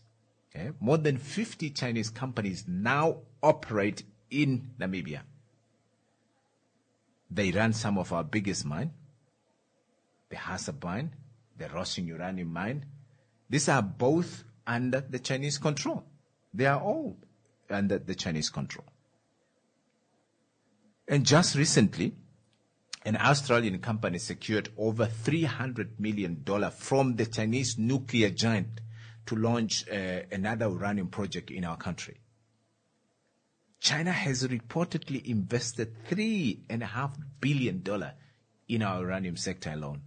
now operate in Namibia. They run some of our biggest mines, the Hasab mine, the Rössing uranium mine. These are both under the Chinese control. They are all under the Chinese control. And just recently, an Australian company secured over $300 million from the Chinese nuclear giant to launch another uranium project in our country. China has reportedly invested $3.5 billion in our uranium sector alone.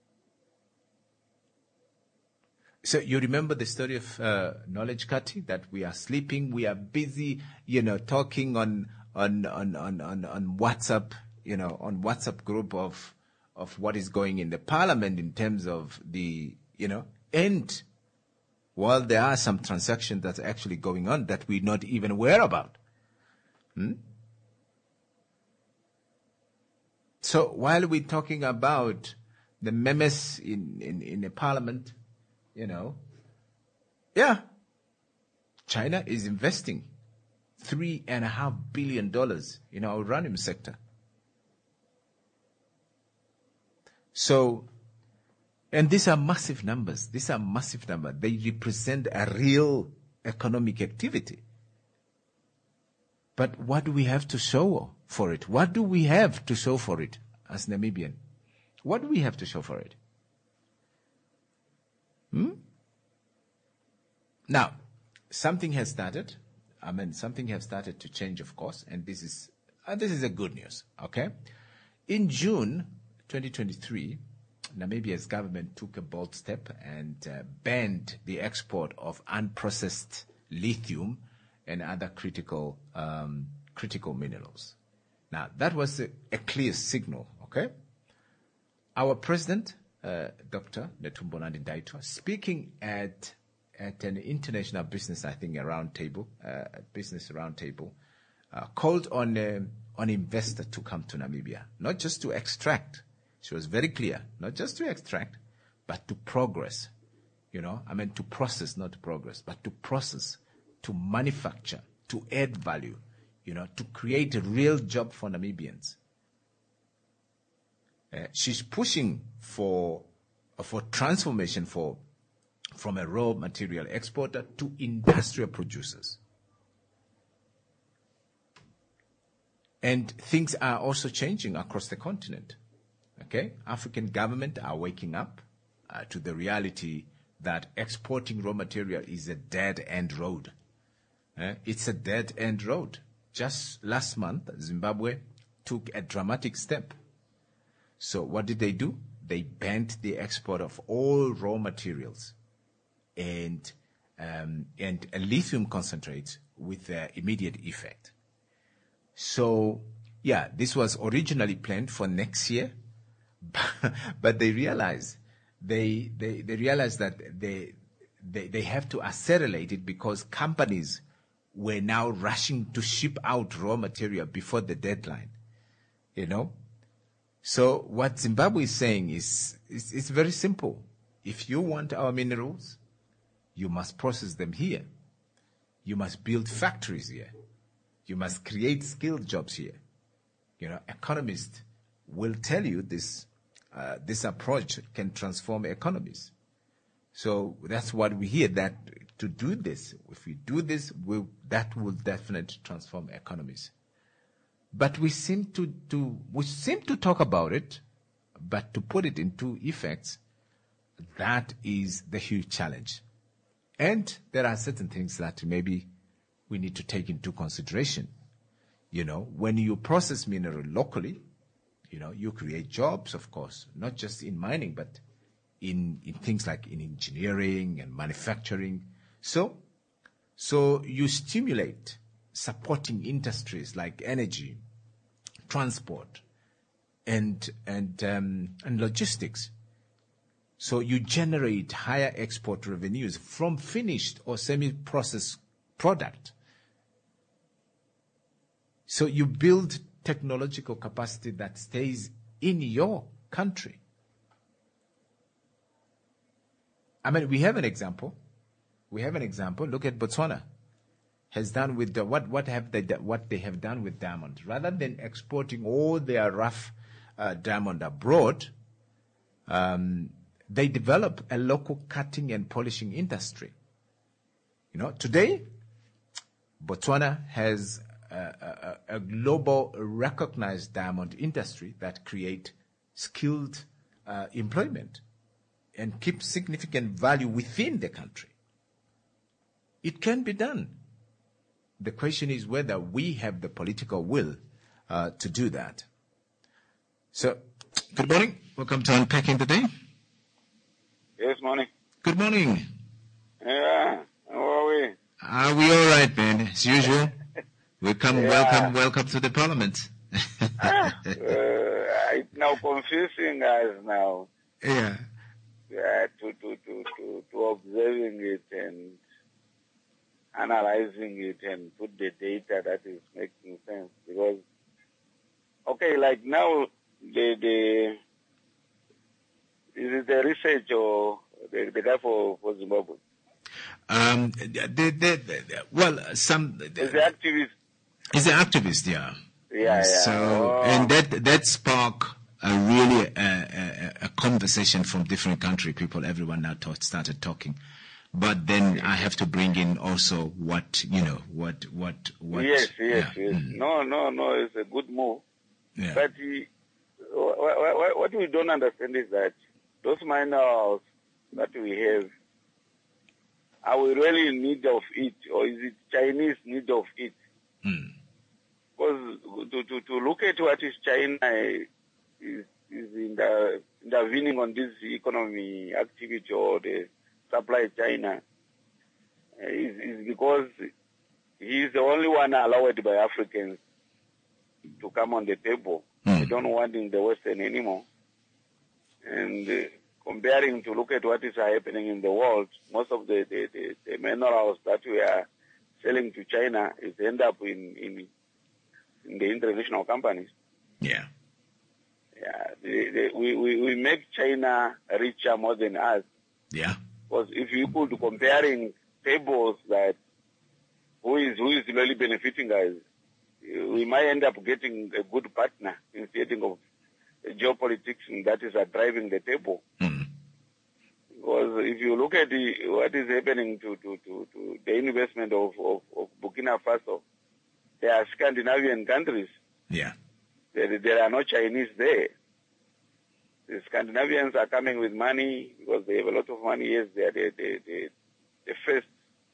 So you remember the story of Knowledge Kati, that we are sleeping, we are busy, talking on WhatsApp, on WhatsApp group of what is going in the parliament in terms of the, and while there are some transactions that are actually going on that we're not even aware about. So while we're talking about the memes in the parliament, China is investing $3.5 billion in our uranium sector. So, and these are massive numbers. They represent a real economic activity. But what do we have to show for it? What do we have to show for it as Namibian? What do we have to show for it? Now, something has started. Something has started to change, of course, and this is a good news. Okay, in June 2023, Namibia's government took a bold step and banned the export of unprocessed lithium and other critical minerals. Now, that was a clear signal. Okay, our president, Dr. Netumbo Nandi-Ndaitwah, speaking at an international business, roundtable, called on investors to come to Namibia, not just to extract. She was very clear, not just to extract, but to progress. To process, not to progress, but to process, to manufacture, to add value, to create a real job for Namibians. She's pushing for transformation from a raw material exporter to industrial producers. And things are also changing across the continent. Okay? African governments are waking up to the reality that exporting raw material is a dead-end road. It's a dead-end road. Just last month, Zimbabwe took a dramatic step. So what did they do? They banned the export of all raw materials and lithium concentrates with immediate effect. So, this was originally planned for next year, but they realized that they have to accelerate it because companies were now rushing to ship out raw material before the deadline. So what Zimbabwe is saying is very simple. If you want our minerals, you must process them here. You must build factories here. You must create skilled jobs here. Economists will tell you this approach can transform economies. So that's what we hear, that to do this, if we do this, that will definitely transform economies. But we seem to talk about it, but to put it into effects, that is the huge challenge. And there are certain things that maybe we need to take into consideration. You know, when you process mineral locally, you know, you create jobs, of course, not just in mining, but in things like in engineering and manufacturing. So you stimulate supporting industries like energy, transport, and logistics. So you generate higher export revenues from finished or semi-processed product. So you build technological capacity that stays in your country. I mean, we have an example. Look at Botswana. Has done with what they have done with diamond. Rather than exporting all their rough diamond abroad, they develop a local cutting and polishing industry. You know, today, Botswana has a global recognized diamond industry that create skilled employment and keep significant value within the country. It can be done. The question is whether we have the political will to do that. So, good morning. Welcome to Unpacking the Day. Yes, morning. Good morning. Yeah, how are we? Are we all right, man? As usual. Welcome to the Parliament. It's now confusing us now. Yeah. To observing it and analyzing it and put the data that is making sense. Because, okay, like now, is it the research or the guy for Zimbabwe? Is the activist? He's an activist, yeah. Yeah. So, and that sparked a conversation from different country people. Everyone now started talking. But then I have to bring in also what. Yes. Yeah. No, it's a good move. Yeah. But what we don't understand is that those minerals that we have, are we really in need of it, or is it Chinese need of it? Because to look at what is China is intervening on this economy activity or the supply China is because he is the only one allowed by Africans to come on the table. They don't want in the Western anymore. And comparing to look at what is happening in the world, most of the minerals that we are selling to China is end up in the international companies. Yeah. Yeah. We make China richer more than us. Yeah. Because if you could comparing tables that who is really benefiting us, we might end up getting a good partner instead of geopolitics that is driving the table. Because if you look at what is happening to the investment of Burkina Faso, there are Scandinavian countries. Yeah. There are no Chinese there. The Scandinavians are coming with money because they have a lot of money. Yes, they are the first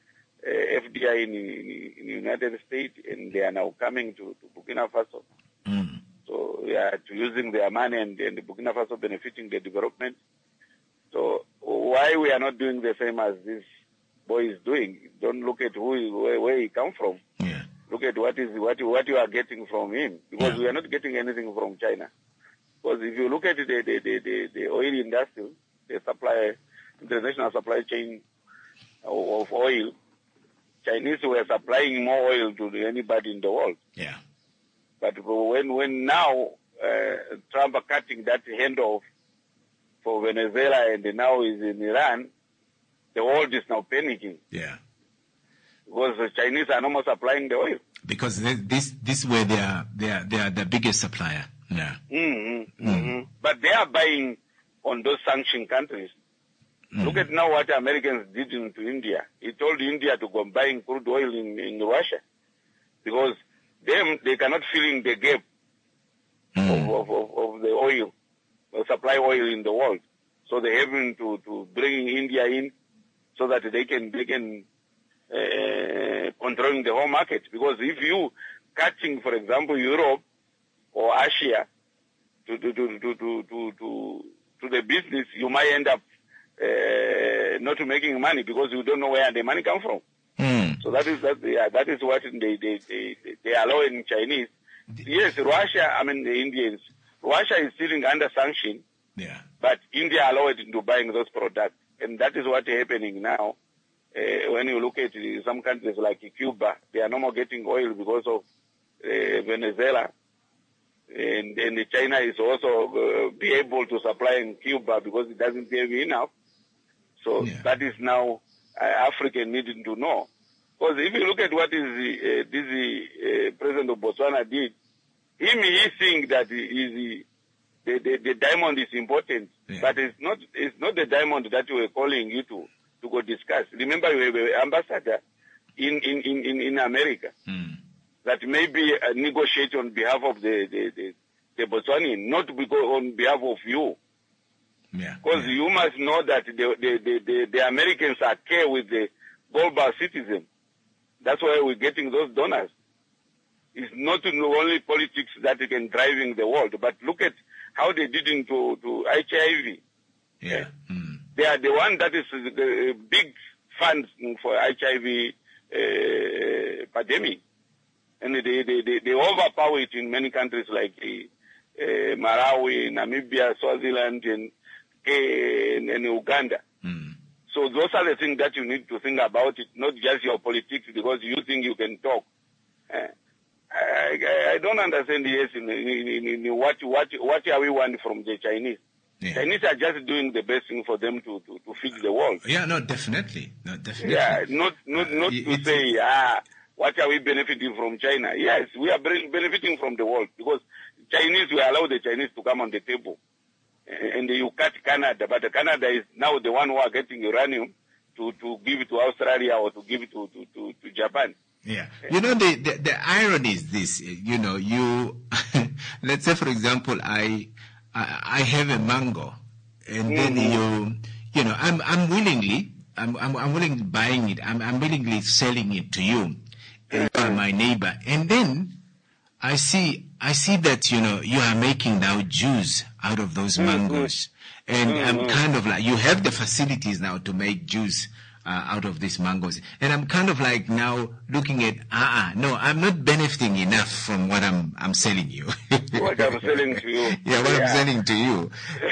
FDI in the United States, and they are now coming to Burkina Faso. So, to using their money and the Burkina Faso benefiting the development. So, why we are not doing the same as this boy is doing? Don't look at where he come from. Yeah. Look at what you are getting from him, because we are not getting anything from China. Because if you look at the oil industry, the international supply chain of oil, Chinese were supplying more oil to anybody in the world. Yeah. But when now Trump are cutting that handoff for Venezuela and now is in Iran, the world is now panicking. Yeah. Because the Chinese are no more supplying the oil. Because this way they are the biggest supplier. Yeah. Mm-hmm. But they are buying on those sanctioned countries. Look at now what Americans did to India. He told India to go buying crude oil in Russia because they cannot fill in the gap of the oil, supply oil in the world. So they're having to bring India in so that they can controlling the whole market. Because if you catching, for example, Europe or Asia to the business, you might end up not making money because you don't know where the money comes from. So that is what they allow in Chinese. Yes, Russia, the Indians. Russia is still under sanction, but India allowed into buying those products. And that is what is happening now. When you look at some countries like Cuba, they are no more getting oil because of Venezuela. And China is also be able to supply in Cuba because it doesn't have enough. So that is now African needing to know. Because if you look at what is this President of Botswana did, he think that the diamond is important, but it's not the diamond that we were calling you to go discuss. Remember, you have an ambassador in America that maybe negotiate on behalf of the Botswanian, not because on behalf of you. Because you must know that the Americans are care with the global citizen. That's why we're getting those donors. It's not only politics that can driving the world, but look at how they did into HIV. They are the one that is the big funds for HIV pandemic. And they overpower it in many countries like Malawi, Namibia, Swaziland, and Uganda. So those are the things that you need to think about it, not just your politics because you think you can talk. I don't understand in what are we wanting from the Chinese. Chinese are just doing the best thing for them to feed the world. Definitely. Yeah, not to say, what are we benefiting from China? Yes, we are benefiting from the world because Chinese, we allow the Chinese to come on the table. And you cut Canada, but Canada is now the one who are getting uranium to give it to Australia or to give it to Japan. The irony is this, you, let's say for example, I have a mango and then I'm willingly buying it. I'm willingly selling it to you. You are my neighbor. And then I see that, you are making now juice out of those mangoes. And I'm kind of like, you have the facilities now to make juice out of these mangoes. And I'm kind of like now looking at, no, I'm not benefiting enough from what I'm selling you. What I'm selling to you. I'm selling to you.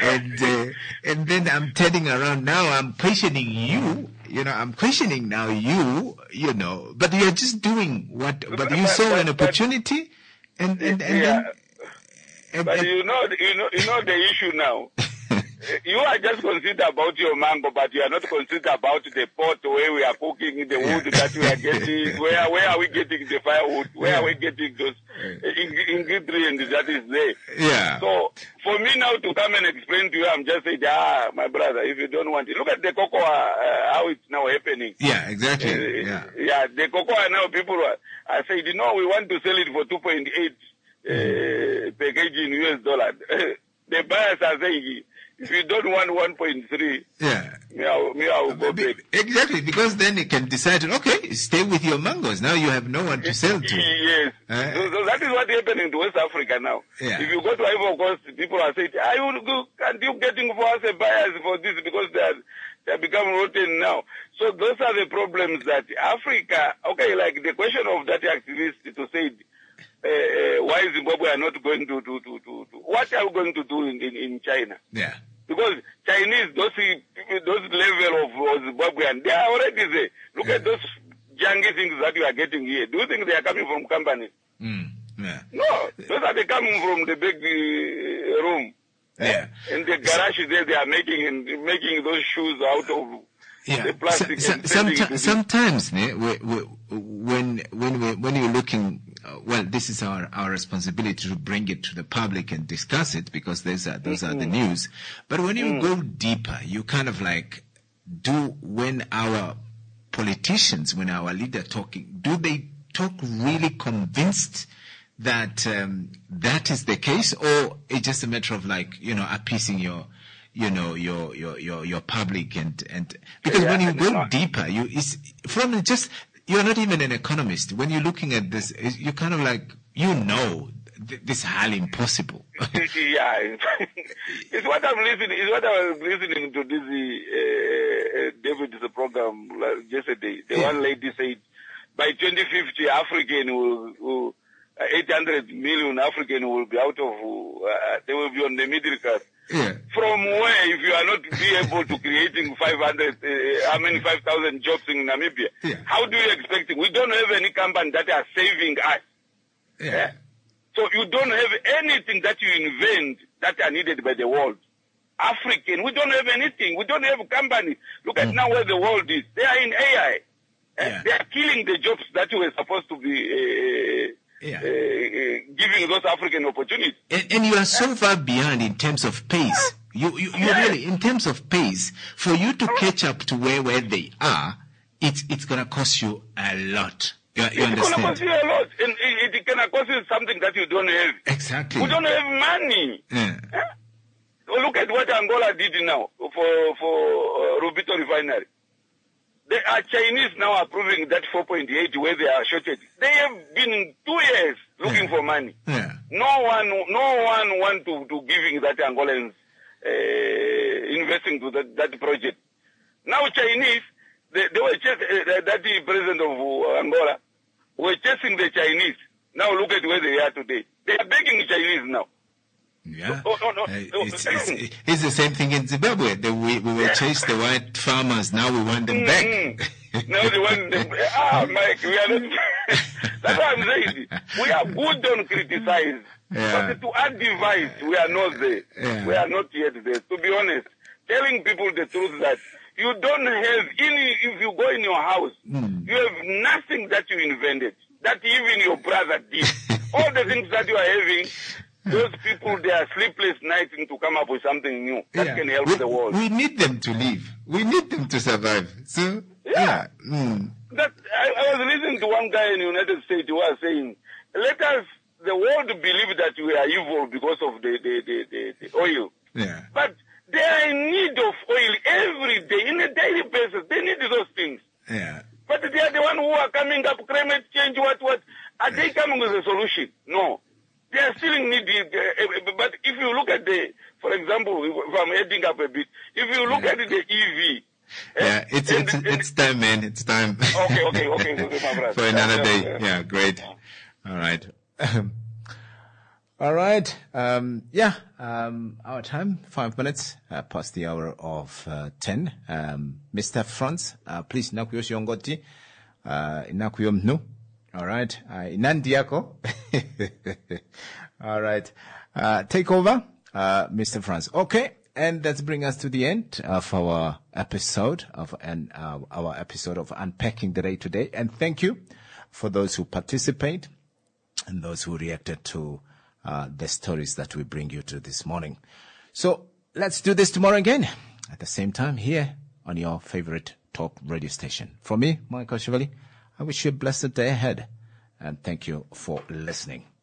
And then I'm turning around now, I'm questioning you. I'm questioning now you, but you're just doing but you saw an opportunity and then. But you know the issue now. You are just concerned about your mango, but you are not concerned about the pot where we are cooking, the wood that we are getting, where are we getting the firewood, where are we getting those ingredients that is there. So for me now to come and explain to you, I'm just saying, my brother, if you don't want it, look at the cocoa, how it's now happening. Exactly. The cocoa now people are saying, we want to sell it for 2.8 per kg in US dollar. The buyers are saying, if you don't want 1.3, me I will go back. Exactly, because then you can decide, okay, stay with your mangoes. Now you have no one to sell to. Yes. So that is what is happening to West Africa now. If you go to Ivory Coast, people are saying, can't you getting for us a buyers for this because they have become rotten now. So those are the problems that Africa, like the question of that activist to say, why Zimbabwe are not going to what are we going to do in China? Because Chinese, those level of Zimbabwean, they are already there. Look at those junky things that you are getting here. Do you think they are coming from companies? No, those are they coming from the big room. And the garage there, they are making those shoes out of the plastic. Sometimes when you're looking this is our responsibility to bring it to the public and discuss it, because those are the news. But when you go deeper, you kind of like when our politicians, when our leader talking, do they talk really convinced that that is the case, or it's just a matter of like, appeasing your public and because when you go deeper, you're not even an economist. When you're looking at this, you kind of like, this is highly impossible. Yeah, it's what I'm listening. It's what I was listening to this David's program yesterday. The one lady said, by 2050, African will 800 million African will be out of. They will be on the middle class. Yeah. From where, if you are not be able to creating 5,000 jobs in Namibia, how do you expect it? We don't have any company that are saving us. Yeah. So you don't have anything that you invent that are needed by the world. African, we don't have anything. We don't have a company. Look at now where the world is. They are in AI. They are killing the jobs that were supposed to be giving those African opportunities. And you are so far behind in terms of pace. You really, in terms of pace, for you to catch up to where they are, it's going to cost you a lot. You understand? It's going to cost you a lot. And it can cost you something that you don't have. Exactly. We don't have money. Yeah. Look at what Angola did now for Lubito refinery. The Chinese now are proving that 4.8 where they are shorted. They have been 2 years looking for money. Yeah. No one want to giving that Angolans investing to that project. Now Chinese, they were that the president of Angola were chasing the Chinese. Now look at where they are today. They are begging Chinese now. Yeah. It's the same thing in Zimbabwe. We will chase the white farmers. Now we want them back. Now they want them. Mike, we are not. That's what I'm saying. We are good on criticize, but to advise, we are not there. Yeah. We are not yet there. To be honest, telling people the truth that you don't have any. If you go in your house, you have nothing that you invented. That even your brother did. All the things that you are having. Those people, they are sleepless nights to come up with something new that can help the world. We need them to live. We need them to survive. So, That I was listening to one guy in the United States who was saying, let us, the world believe that we are evil because of the oil. Yeah. But they are in need of oil every day, in a daily basis. They need those things. Yeah. But they are the one who are coming up, climate change, what. Are they coming with a solution? No. They are still needed, but if you look at for example, if I'm heading up a bit, if you look at the EV. It's time, man. It's time. Okay, my brother. For another day. Yeah, great. All right. All right. Our time, 5 minutes past the hour of 10. Mr. Franz, please, nakuyo shiongoti, nakuyo mnu. All right. Inandi yako. All right. Take over, Mr. Franz. Okay. And that's bring us to the end of our episode of Unpacking the Day today. And thank you for those who participate and those who reacted to the stories that we bring you to this morning. So let's do this tomorrow again at the same time here on your favorite talk radio station. From me, Michael Chevalier, I wish you a blessed day ahead, and thank you for listening.